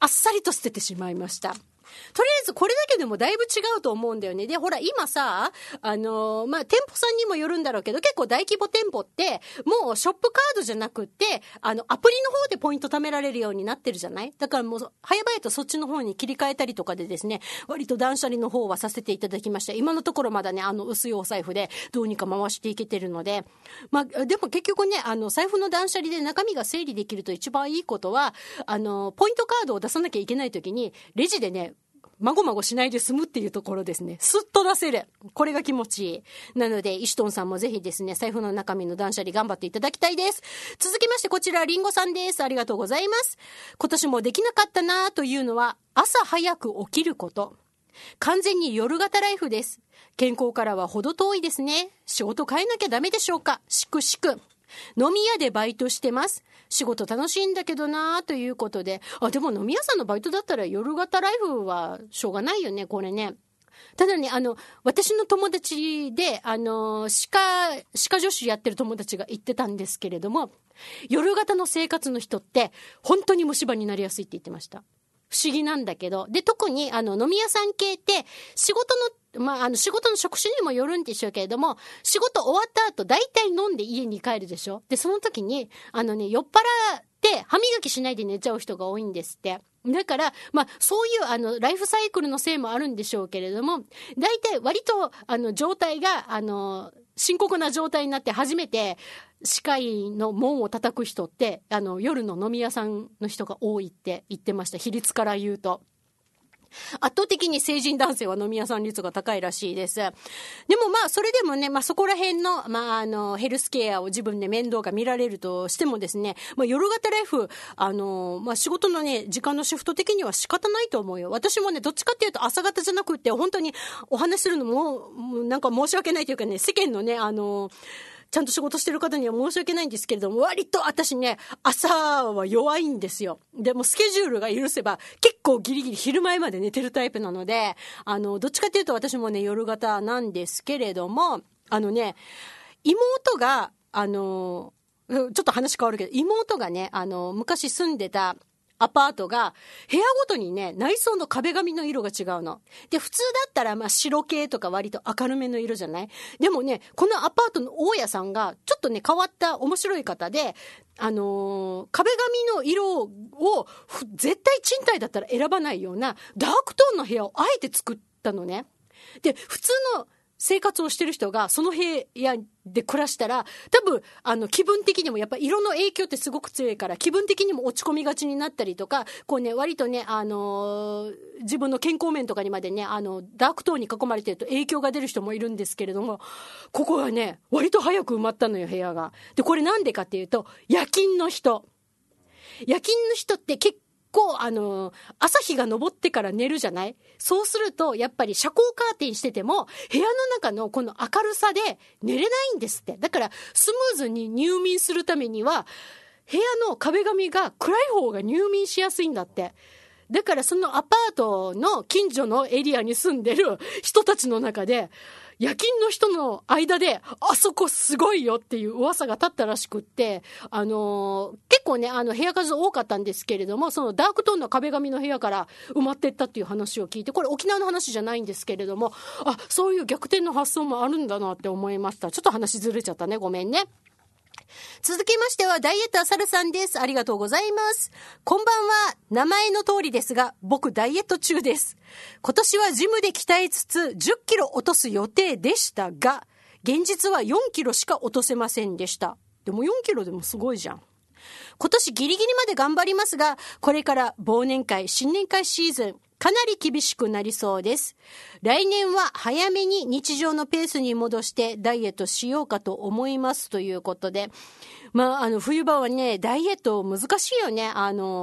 あっさりと捨ててしまいました。とりあえずこれだけでもだいぶ違うと思うんだよね。で、ほら今さ、店舗さんにもよるんだろうけど、結構大規模店舗って、もうショップカードじゃなくって、アプリの方でポイント貯められるようになってるじゃない？だからもう、早々とそっちの方に切り替えたりとかでですね、割と断捨離の方はさせていただきました。今のところまだね、薄いお財布でどうにか回していけてるので、でも結局ね、財布の断捨離で中身が整理できると一番いいことは、ポイントカードを出さなきゃいけないときに、レジでね、まごまごしないで済むっていうところですね。スッと出せる。これが気持ちいい。なので、イシュトンさんもぜひですね、財布の中身の断捨離頑張っていただきたいです。続きまして、こちら、リンゴさんです。ありがとうございます。今年もできなかったなというのは、朝早く起きること。完全に夜型ライフです。健康からは程遠いですね。仕事変えなきゃダメでしょうか。しくしく。飲み屋でバイトしてます。仕事楽しいんだけどなということで。でも飲み屋さんのバイトだったら夜型ライフはしょうがないよね、これね。ただね、私の友達で、歯科助手やってる友達が言ってたんですけれども、夜型の生活の人って、本当に虫歯になりやすいって言ってました。不思議なんだけど。で、特に、飲み屋さん系って、仕事の職種にもよるんでしょうけれども、仕事終わった後、大体飲んで家に帰るでしょ。で、その時に、酔っ払って歯磨きしないで寝ちゃう人が多いんですって。だから、そういうライフサイクルのせいもあるんでしょうけれども、大体割と、状態が、深刻な状態になって初めて、歯科医の門を叩く人って、夜の飲み屋さんの人が多いって言ってました。比率から言うと。圧倒的に成人男性は飲み屋さん率が高いらしいです。でもそれでもね、そこら辺の、ヘルスケアを自分で面倒が見られるとしてもですね、夜型ライフ、仕事のね、時間のシフト的には仕方ないと思うよ。私もね、どっちかっていうと朝型じゃなくって、本当にお話しするのも、なんか申し訳ないというかね、世間のね、ちゃんと仕事してる方には申し訳ないんですけれども、割と私ね、朝は弱いんですよ。でもスケジュールが許せば、結構ギリギリ昼前まで寝てるタイプなので、どっちかっていうと私もね、夜型なんですけれども、妹が、ちょっと話変わるけど、妹がね、昔住んでた、アパートが部屋ごとにね、内装の壁紙の色が違うの。で、普通だったら白系とか割と明るめの色じゃない？でもね、このアパートの大家さんがちょっとね、変わった面白い方で、壁紙の色を絶対賃貸だったら選ばないようなダークトーンの部屋をあえて作ったのね。で、普通の生活をしてる人がその部屋で暮らしたら、多分気分的にもやっぱ色の影響ってすごく強いから、気分的にも落ち込みがちになったりとか、こうね、割とね、自分の健康面とかにまでね、ダークトーンに囲まれてると影響が出る人もいるんですけれども、ここがね、割と早く埋まったのよ、部屋が。で、これなんでかっていうと、夜勤の人って結構朝日が昇ってから寝るじゃない？そうするとやっぱり遮光カーテンしてても部屋の中のこの明るさで寝れないんですって。だからスムーズに入眠するためには部屋の壁紙が暗い方が入眠しやすいんだって。だからそのアパートの近所のエリアに住んでる人たちの中で夜勤の人の間であそこすごいよっていう噂が立ったらしくって、結構ね部屋数多かったんですけれども、そのダークトーンの壁紙の部屋から埋まっていったっていう話を聞いて、これ沖縄の話じゃないんですけれども、そういう逆転の発想もあるんだなって思いました。ちょっと話ずれちゃったね、ごめんね。続きましてはダイエットあさるさんです。ありがとうございます。こんばんは。名前の通りですが僕ダイエット中です。今年はジムで鍛えつつ10キロ落とす予定でしたが、現実は4キロしか落とせませんでした。でも4キロでもすごいじゃん。今年ギリギリまで頑張りますが、これから忘年会新年会シーズンかなり厳しくなりそうです。来年は早めに日常のペースに戻してダイエットしようかと思いますということで、冬場はねダイエット難しいよね。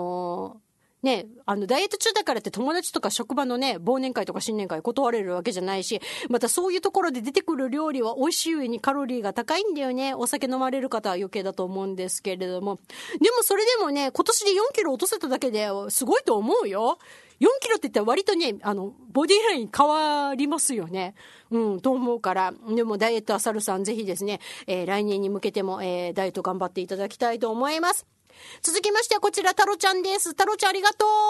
ダイエット中だからって友達とか職場のね忘年会とか新年会断れるわけじゃないし、またそういうところで出てくる料理は美味しい上にカロリーが高いんだよね。お酒飲まれる方は余計だと思うんですけれども、でもそれでもね今年で4キロ落とせただけですごいと思うよ。4キロって言ったら割とねボディライン変わりますよね。と思うから、でもダイエットあさるさんぜひですね、来年に向けても、ダイエット頑張っていただきたいと思います。続きましてはこちらタロちゃんです。タロちゃんありがとう。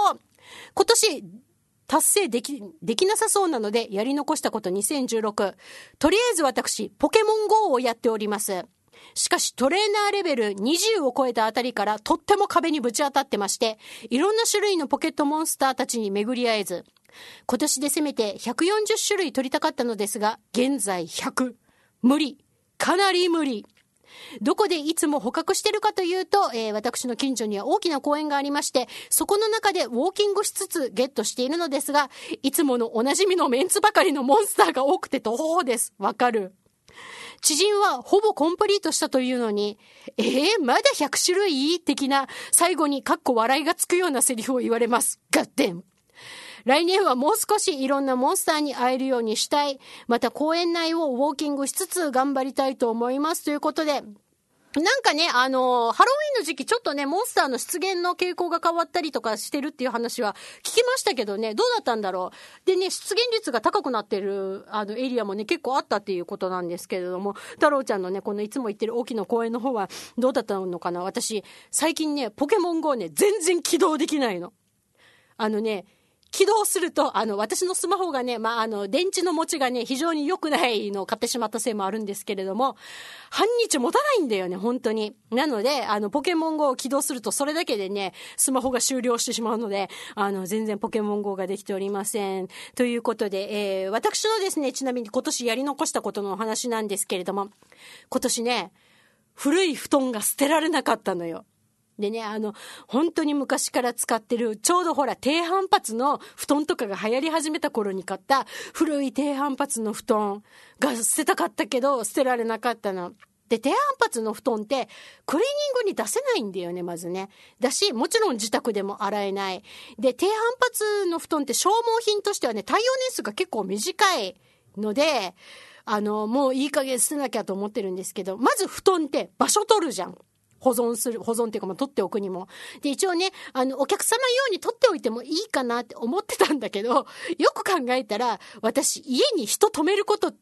今年達成できなさそうなので、やり残したこと2016。とりあえず私、ポケモン GO をやっております。しかしトレーナーレベル20を超えたあたりからとっても壁にぶち当たってまして、いろんな種類のポケットモンスターたちに巡り合えず、今年でせめて140種類取りたかったのですが、現在100。無理。かなり無理。どこでいつも捕獲してるかというと、私の近所には大きな公園がありまして、そこの中でウォーキングしつつゲットしているのですが、いつものおなじみのメンツばかりのモンスターが多くて途方です。わかる。知人はほぼコンプリートしたというのに、まだ100種類的な、最後に笑いがつくようなセリフを言われます。ガッテン。来年はもう少しいろんなモンスターに会えるようにしたい。また公園内をウォーキングしつつ頑張りたいと思います。ということで、なんかね、ハロウィンの時期ちょっとね、モンスターの出現の傾向が変わったりとかしてるっていう話は聞きましたけどね、どうだったんだろう。でね、出現率が高くなってるエリアもね、結構あったっていうことなんですけれども、太郎ちゃんのね、このいつも行ってる大きな公園の方はどうだったのかな。私、最近ね、ポケモン GO ね、全然起動できないの。起動すると、私のスマホがね、電池の持ちがね、非常に良くないのを買ってしまったせいもあるんですけれども、半日持たないんだよね、本当に。なので、ポケモン GO を起動すると、それだけでね、スマホが終了してしまうので、全然ポケモン GO ができておりません。ということで、私のですね、ちなみに今年やり残したことのお話なんですけれども、今年ね、古い布団が捨てられなかったのよ。でね、本当に昔から使ってる、ちょうどほら、低反発の布団とかが流行り始めた頃に買った古い低反発の布団が捨てたかったけど、捨てられなかったの。で、低反発の布団ってクリーニングに出せないんだよね、まずね。だし、もちろん自宅でも洗えない。で、低反発の布団って消耗品としてはね、耐用年数が結構短いので、もういい加減捨てなきゃと思ってるんですけど、まず布団って場所取るじゃん。保存っていうか取っておくにも。で、一応ね、お客様用に取っておいてもいいかなって思ってたんだけど、よく考えたら、私、家に人止めることって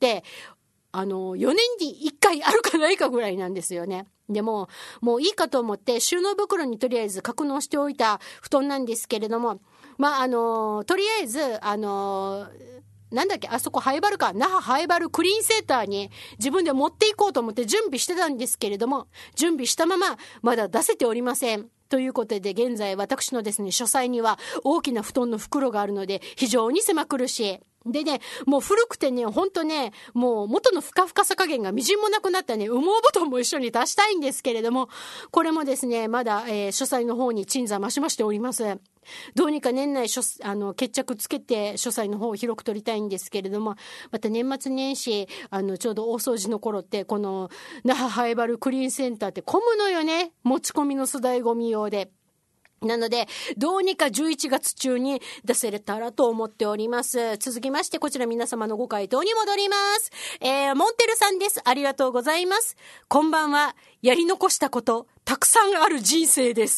、4年に1回あるかないかぐらいなんですよね。でもういいかと思って、収納袋にとりあえず格納しておいた布団なんですけれども、とりあえず、なんだっけ、あそこ那覇ハイバルクリーンセーターに自分で持っていこうと思って準備してたんですけれども、準備したまままだ出せておりません。ということで現在私のですね、書斎には大きな布団の袋があるので非常に狭苦しい。でね、もう古くてね、ほんとね、もう元のふかふかさ加減がみじんもなくなったね、羽毛布団も一緒に出したいんですけれども、これもですね、まだ、書斎の方に鎮座増しましております。どうにか年内決着つけて書斎の方を広く取りたいんですけれども、また年末年始、ちょうど大掃除の頃って、この那覇ハイバルクリーンセンターって混むのよね、持ち込みの粗大ゴミ用で。なので、どうにか11月中に出せれたらと思っております。続きまして、こちら皆様のご回答に戻ります。モンテルさんです。ありがとうございます。こんばんは。やり残したこと、たくさんある人生です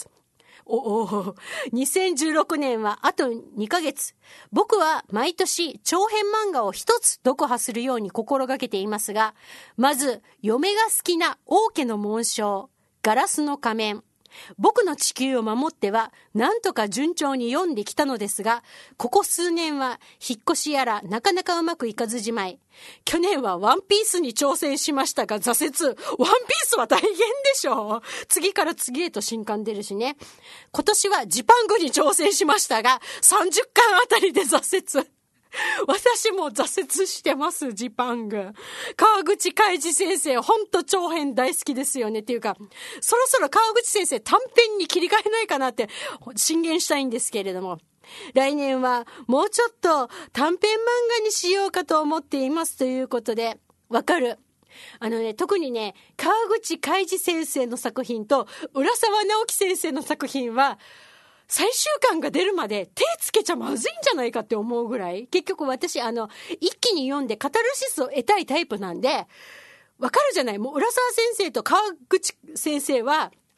。2016年はあと2ヶ月。僕は毎年長編漫画を一つ読破するように心がけていますが、まず、嫁が好きな王家の紋章、ガラスの仮面、僕の地球を守ってはなんとか順調に読んできたのですが、ここ数年は引っ越しやらなかなかうまくいかずじまい。去年はワンピースに挑戦しましたが挫折。ワンピースは大変でしょ。次から次へと新刊出るしね。今年はジパングに挑戦しましたが30巻あたりで挫折。私も挫折してます。ジパング川口海二先生、ほんと長編大好きですよね。っていうか、そろそろ川口先生短編に切り替えないかなって進言したいんですけれども、来年はもうちょっと短編漫画にしようかと思っていますということで、わかる。特にね、川口海二先生の作品と浦沢直樹先生の作品は最終巻が出るまで手つけちゃまずいんじゃないかって思うぐらい、結局私一気に読んでカタルシスを得たいタイプなんで、わかるじゃない。もう浦沢先生と川口先生は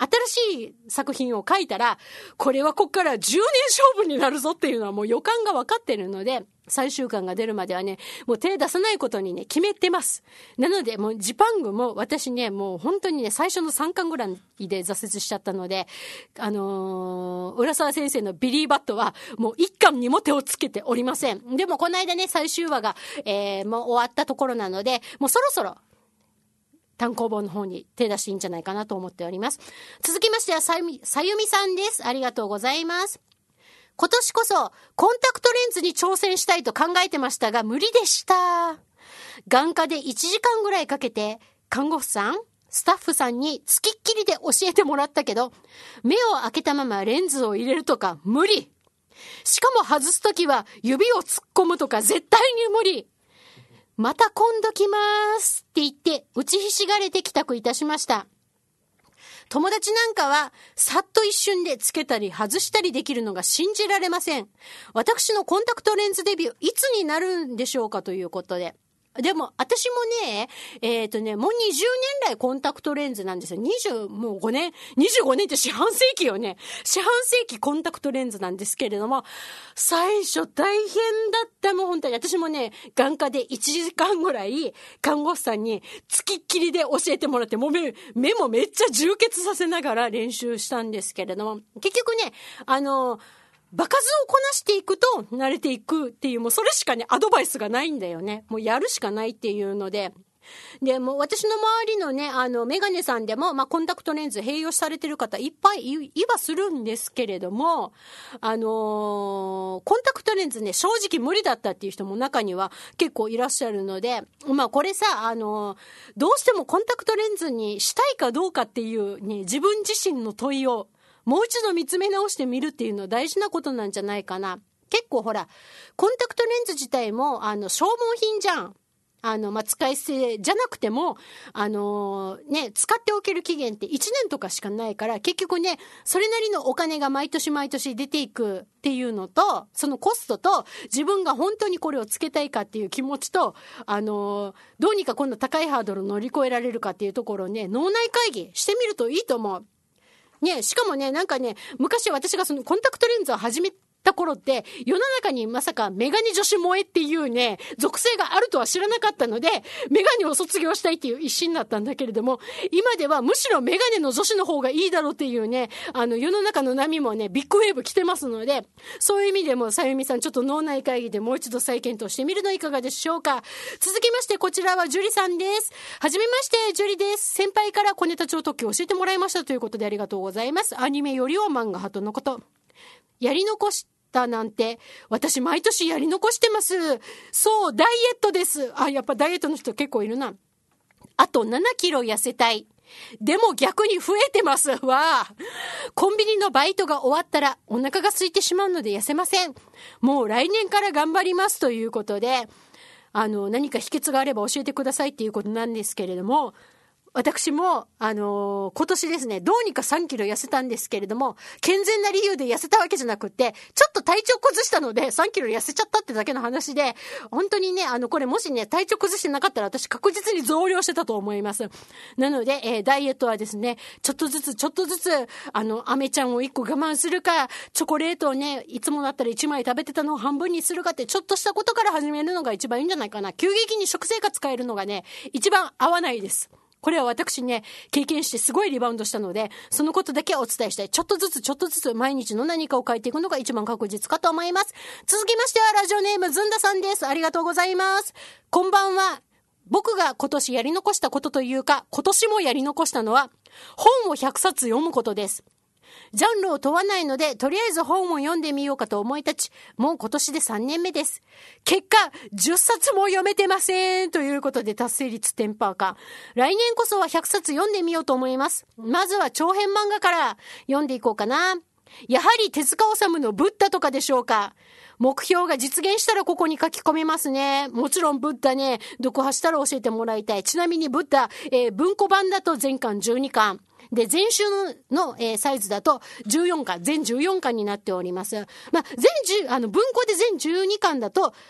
新しい作品を書いたら、これはこっから10年勝負になるぞっていうのはもう予感が分かってるので、最終巻が出るまではね、もう手出さないことにね、決めてます。なので、もうジパングも私ね、もう本当にね、最初の3巻ぐらいで挫折しちゃったので、浦沢先生のビリーバットは、もう1巻にも手をつけておりません。でもこの間ね、最終話が、もう終わったところなので、もうそろそろ、単行本の方に手出していいんじゃないかなと思っております。続きましてはさゆみさんです。ありがとうございます。今年こそコンタクトレンズに挑戦したいと考えてましたが無理でした。眼科で1時間ぐらいかけて看護婦さん、スタッフさんにつきっきりで教えてもらったけど、目を開けたままレンズを入れるとか無理。しかも外すときは指を突っ込むとか絶対に無理。また今度来ますって言って打ちひしがれて帰宅いたしました。友達なんかはさっと一瞬でつけたり外したりできるのが信じられません。私のコンタクトレンズデビューいつになるんでしょうかということで。でも私もね、もう20年来コンタクトレンズなんですよ。もう25年って四半世紀よね。四半世紀コンタクトレンズなんですけれども、最初大変だったもん、本当に。私もね、眼科で1時間ぐらい看護師さんにつきっきりで教えてもらって、もう目もめっちゃ充血させながら練習したんですけれども、結局ね、場数をこなしていくと慣れていくっていう、もうそれしかねアドバイスがないんだよね。もうやるしかないっていうので、でもう私の周りのねメガネさんでもコンタクトレンズ併用されてる方いっぱいいはするんですけれども、コンタクトレンズね正直無理だったっていう人も中には結構いらっしゃるので、これさどうしてもコンタクトレンズにしたいかどうかっていうね自分自身の問いをもう一度見つめ直してみるっていうのは大事なことなんじゃないかな。結構ほら、コンタクトレンズ自体も、消耗品じゃん。使い捨てじゃなくても、使っておける期限って1年とかしかないから、結局ね、それなりのお金が毎年毎年出ていくっていうのと、そのコストと、自分が本当にこれをつけたいかっていう気持ちと、どうにか今度高いハードルを乗り越えられるかっていうところをね、脳内会議してみるといいと思う。ね、しかもね、なんかね、昔私がそのコンタクトレンズを始めた頃って、世の中にまさかメガネ女子萌えっていうね、属性があるとは知らなかったので、メガネを卒業したいっていう一心だったんだけれども、今ではむしろメガネの女子の方がいいだろうっていうね、世の中の波もね、ビッグウェーブ来てますので、そういう意味でも、さゆみさんちょっと脳内会議でもう一度再検討してみるのいかがでしょうか。続きまして、こちらはジュリさんです。はじめまして、ジュリです。先輩から小ネタ超特急を教えてもらいましたということでありがとうございます。アニメよりは漫画派とのこと。やり残したなんて、私毎年やり残してます。そう、ダイエットです。やっぱダイエットの人結構いるな。あと7キロ痩せたい。でも逆に増えてますわ。コンビニのバイトが終わったらお腹が空いてしまうので痩せません。もう来年から頑張りますということで、何か秘訣があれば教えてくださいっていうことなんですけれども、私も、今年ですね、どうにか3キロ痩せたんですけれども、健全な理由で痩せたわけじゃなくって、ちょっと体調崩したので3キロ痩せちゃったってだけの話で、本当にね、これもしね、体調崩してなかったら私確実に増量してたと思います。なので、ダイエットはですね、ちょっとずつ、飴ちゃんを1個我慢するか、チョコレートをね、いつもだったら1枚食べてたのを半分にするかって、ちょっとしたことから始めるのが一番いいんじゃないかな。急激に食生活変えるのがね、一番合わないです。これは私ね、経験してすごいリバウンドしたので、そのことだけお伝えしたい。ちょっとずつ毎日の何かを変えていくのが一番確実かと思います。続きましてはラジオネームずんださんです。ありがとうございます。こんばんは。僕が今年やり残したことというか、今年もやり残したのは、本を100冊読むことです。ジャンルを問わないので、とりあえず本を読んでみようかと思い立ち、もう今年で3年目です。結果、10冊も読めてませんということで達成率10%か。来年こそは100冊読んでみようと思います。まずは長編漫画から読んでいこうかな。やはり手塚治虫のブッダとかでしょうか。目標が実現したらここに書き込めますね。もちろんブッダね、読破したら教えてもらいたい。ちなみにブッダ、文庫版だと全巻12巻。で、全集の、サイズだと14巻、全14巻になっております。文庫で全12巻だと、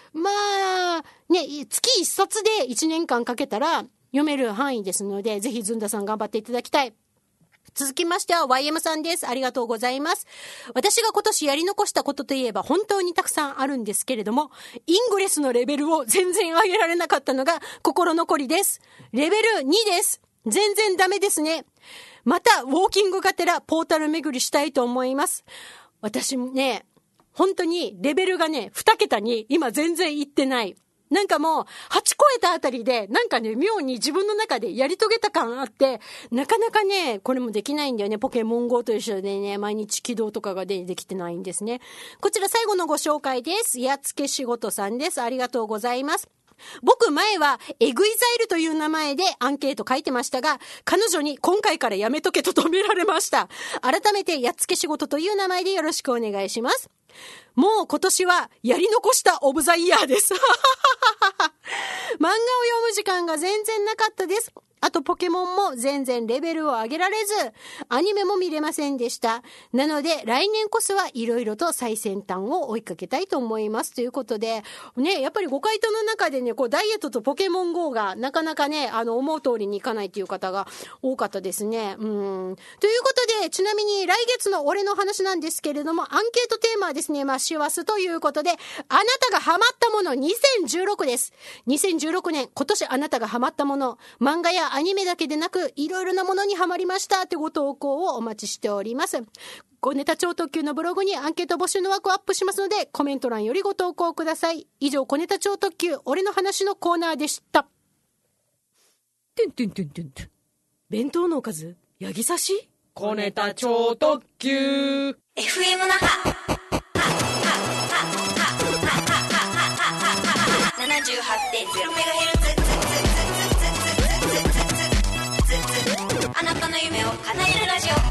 月1冊で1年間かけたら読める範囲ですので、ぜひずんださん頑張っていただきたい。 続きましては YM さんです。ありがとうございます。私が今年やり残したことといえば本当にたくさんあるんですけれども、イングレスのレベルを全然上げられなかったのが心残りです。レベル2です。全然ダメですね。またウォーキングがてらポータル巡りしたいと思います。私ね、本当にレベルがね、2桁に今全然いってない。なんかもう、8超えたあたりで、なんかね、妙に自分の中でやり遂げた感あって、なかなかね、これもできないんだよね。ポケモン GO と一緒でね、毎日起動とかができてないんですね。こちら最後のご紹介です。やっつけ仕事さんです。ありがとうございます。僕前はエグイザイルという名前でアンケート書いてましたが、彼女に今回からやめとけと止められました。改めてやっつけ仕事という名前でよろしくお願いします。もう今年はやり残したオブザイヤーです。漫画を読む時間が全然なかったです。あとポケモンも全然レベルを上げられず、アニメも見れませんでした。なので来年こそはいろいろと最先端を追いかけたいと思いますということで、ね、やっぱりご回答の中でね、こうダイエットとポケモン GO がなかなかね、思う通りにいかないという方が多かったですね。ということで、ちなみに来月の俺の話なんですけれども、アンケートテーマはですね、師走ということで、あなたがハマったもの2016です。2016年、今年あなたがハマったもの、漫画やアニメだけでなくいろいろなものにハマりましたってご投稿をお待ちしております。ごネタ超特急のブログにアンケート募集の枠をアップしますので、コメント欄よりご投稿ください。以上、小ネタ超特急俺の話のコーナーでした。弁当のおかずヤギ刺し小ネタ超特急 FM 那覇 78.0MHz あなたの夢を叶えるラジオ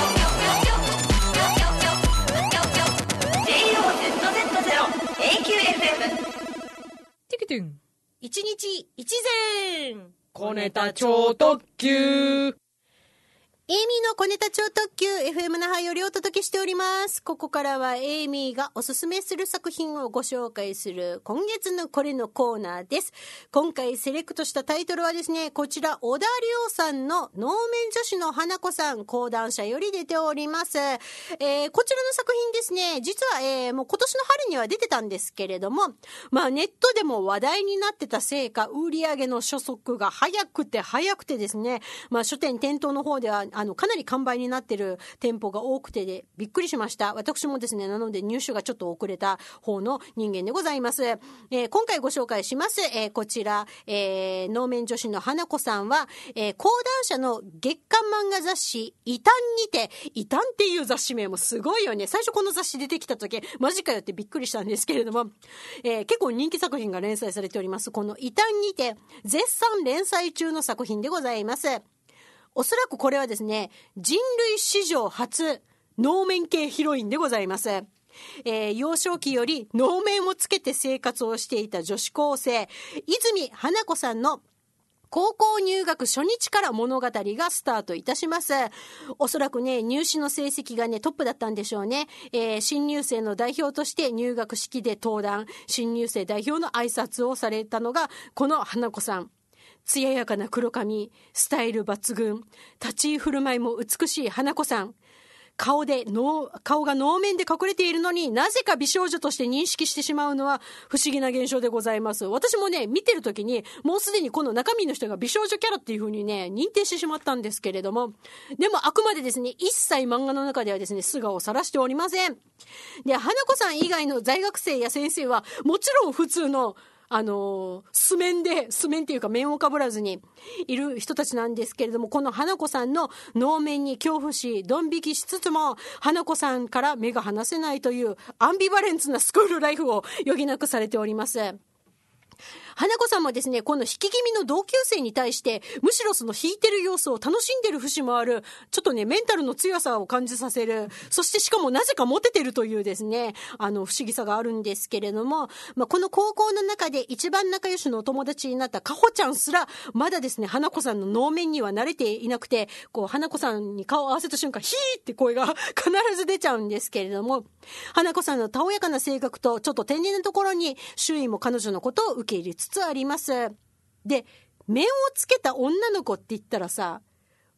JOZZ0AQFM ティキティン一日一善小ネタ超特急エイミーの小ネタ超特急 FM 那覇よりお届けしております。ここからはエイミーがおすすめする作品をご紹介する今月のこれのコーナーです。今回セレクトしたタイトルはですね、こちら小田亮さんの能面女子の花子さん講談社より出ております。こちらの作品ですね、実は、もう今年の春には出てたんですけれども、ネットでも話題になってたせいか売り上げの初速が早くてですね、書店店頭の方ではかなり完売になってる店舗が多くてでびっくりしました。私もですね、なので入手がちょっと遅れた方の人間でございます。今回ご紹介します、こちら、能面女子の花子さんは、講談社の月刊漫画雑誌異端にて、異端っていう雑誌名もすごいよね。最初この雑誌出てきた時マジかよってびっくりしたんですけれども、結構人気作品が連載されております。この異端にて絶賛連載中の作品でございます。おそらくこれはですね、人類史上初能面系ヒロインでございます。幼少期より能面をつけて生活をしていた女子高生泉花子さんの高校入学初日から物語がスタートいたします。おそらくね、入試の成績がねトップだったんでしょうね。新入生の代表として入学式で登壇、新入生代表の挨拶をされたのがこの花子さん。艶やかな黒髪、スタイル抜群、立ち居振る舞いも美しい花子さん。顔が能面で隠れているのになぜか美少女として認識してしまうのは不思議な現象でございます。私もね、見てる時にもうすでにこの中身の人が美少女キャラっていう風にね認定してしまったんですけれども、でもあくまでですね、一切漫画の中ではですね素顔を晒しておりません。で、花子さん以外の在学生や先生はもちろん普通の素面っていうか面をかぶらずにいる人たちなんですけれども、この花子さんの能面に恐怖しドン引きしつつも花子さんから目が離せないというアンビバレンツなスクールライフを余儀なくされております。花子さんもですね、この引き気味の同級生に対してむしろその引いてる様子を楽しんでる節もある、ちょっとねメンタルの強さを感じさせる、そしてしかもなぜかモテてるというですね、不思議さがあるんですけれども、この高校の中で一番仲良しのお友達になったかほちゃんすらまだですね、花子さんの能面には慣れていなくて、こう花子さんに顔を合わせた瞬間ヒーって声が必ず出ちゃうんですけれども、花子さんのたおやかな性格とちょっと天然なところに周囲も彼女のことを受け入れつつあります。で、面をつけた女の子って言ったらさ、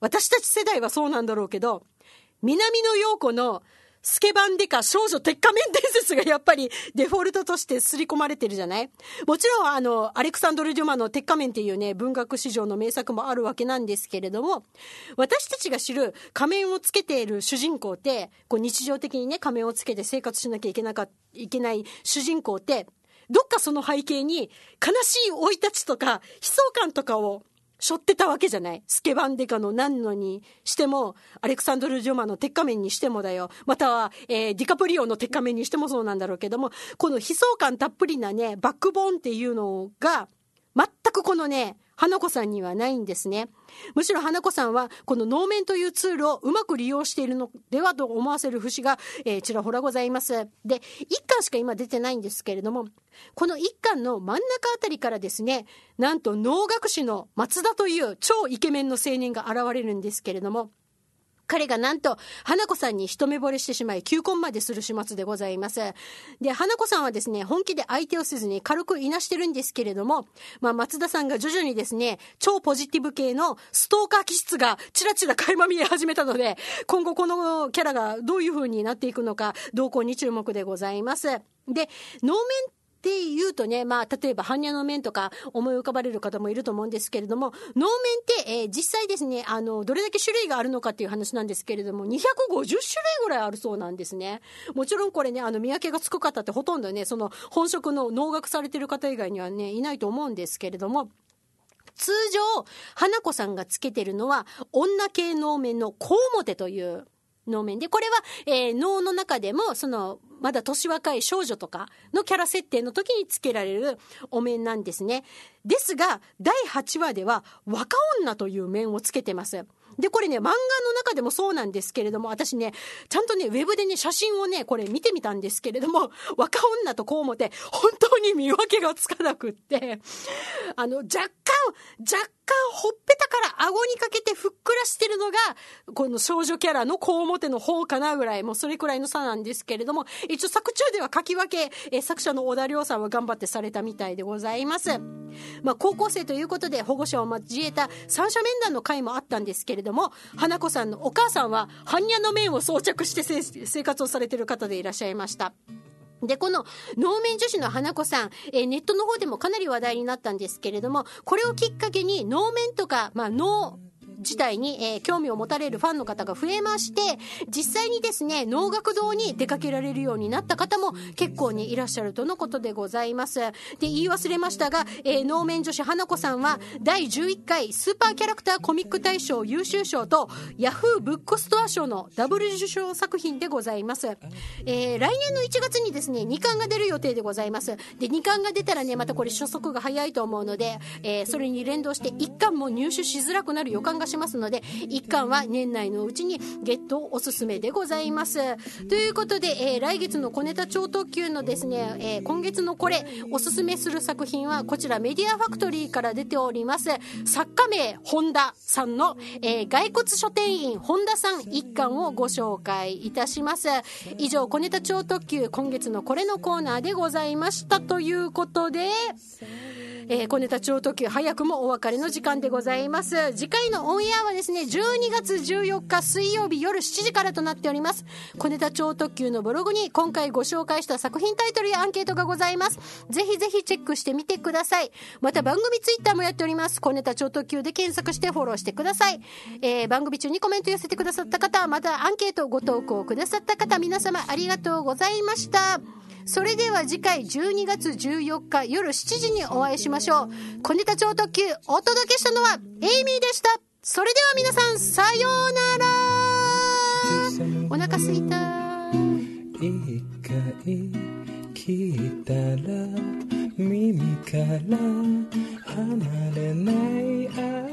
私たち世代はそうなんだろうけど、南野陽子のスケバンデカ少女鉄仮面伝説がやっぱりデフォルトとして刷り込まれてるじゃない。もちろんアレクサンドル・デュマの鉄仮面っていうね、文学史上の名作もあるわけなんですけれども、私たちが知る仮面をつけている主人公って、こう日常的にね仮面をつけて生活しなきゃいけない主人公って、どっかその背景に悲しい生い立ちとか悲壮感とかを背負ってたわけじゃない。スケバンデカの何のにしても、アレクサンドル・ジョマの鉄仮面にしてもだよ、または、ディカプリオの鉄仮面にしてもそうなんだろうけども、この悲壮感たっぷりなねバックボーンっていうのが全くこのね花子さんにはないんですね。むしろ花子さんはこの能面というツールをうまく利用しているのではと思わせる節が、ちらほらございます。で、一巻しか今出てないんですけれども、この一巻の真ん中あたりからですね、なんと能楽師の松田という超イケメンの青年が現れるんですけれども、彼がなんと花子さんに一目惚れしてしまい求婚までする始末でございます。で、花子さんはですね、本気で相手をせずに軽くいなしてるんですけれども、松田さんが徐々にですね、超ポジティブ系のストーカー気質がちらちら垣間見え始めたので、今後このキャラがどういう風になっていくのか動向に注目でございます。で、能面っていうとね、例えば般若の面とか思い浮かばれる方もいると思うんですけれども、能面って、実際ですね、どれだけ種類があるのかっていう話なんですけれども、250種類ぐらいあるそうなんですね。もちろんこれね、見分けがつく方ってほとんどね、その本職の能楽されてる方以外にはね、いないと思うんですけれども、通常花子さんがつけてるのは女系能面の小表という能面で、これは、能の中でもそのまだ年若い少女とかのキャラ設定の時につけられるお面なんですね。ですが第8話では若女という面をつけてます。で、これね、漫画の中でもそうなんですけれども、私ね、ちゃんとね、ウェブでね、写真をね、これ見てみたんですけれども、若女とこう思って本当に見分けがつかなくって、若干ほっぺたから顎にかけてふっくらしてるのがこの少女キャラの小表の方かなぐらい、もうそれくらいの差なんですけれども、一応作中では書き分け、作者の小田亮さんは頑張ってされたみたいでございます。高校生ということで保護者を交えた三者面談の会もあったんですけれども、花子さんのお母さんは般若の面を装着して生活をされている方でいらっしゃいました。で、この能面女子の花子さん、ネットの方でもかなり話題になったんですけれども、これをきっかけに能面とか、能自体に、興味を持たれるファンの方が増えまして、実際にですね、能楽堂に出かけられるようになった方も結構にいらっしゃるとのことでございます。で、言い忘れましたが、能面女子花子さんは第11回スーパーキャラクターコミック大賞優秀賞とヤフーブックストア賞のダブル受賞作品でございます。来年の1月にですね、2巻が出る予定でございます。で、2巻が出たらね、またこれ初速が早いと思うので、それに連動して1巻も入手しづらくなる予感がしますので、1巻は年内のうちにゲットをおすすめでございます。ということで、来月の小ネタ超特急のですね、今月のこれおすすめする作品はこちらメディアファクトリーから出ております作家名本田さんの、骸骨書店員本田さん1巻をご紹介いたします。以上、小ネタ超特急今月のこれのコーナーでございましたということで、小ネタ超特急早くもお別れの時間でございます。次回のオンエアはですね、12月14日水曜日夜7時からとなっております。小ネタ超特急のブログに今回ご紹介した作品タイトルやアンケートがございます。ぜひぜひチェックしてみてください。また番組ツイッターもやっております。小ネタ超特急で検索してフォローしてください。番組中にコメント寄せてくださった方、またアンケートご投稿くださった方、皆様ありがとうございました。それでは次回12月14日夜7時にお会いしましょう。小ネタ超特急お届けしたのはエイミーでした。それでは皆さん、さようなら。お腹すいた。一回聞いたら耳から離れない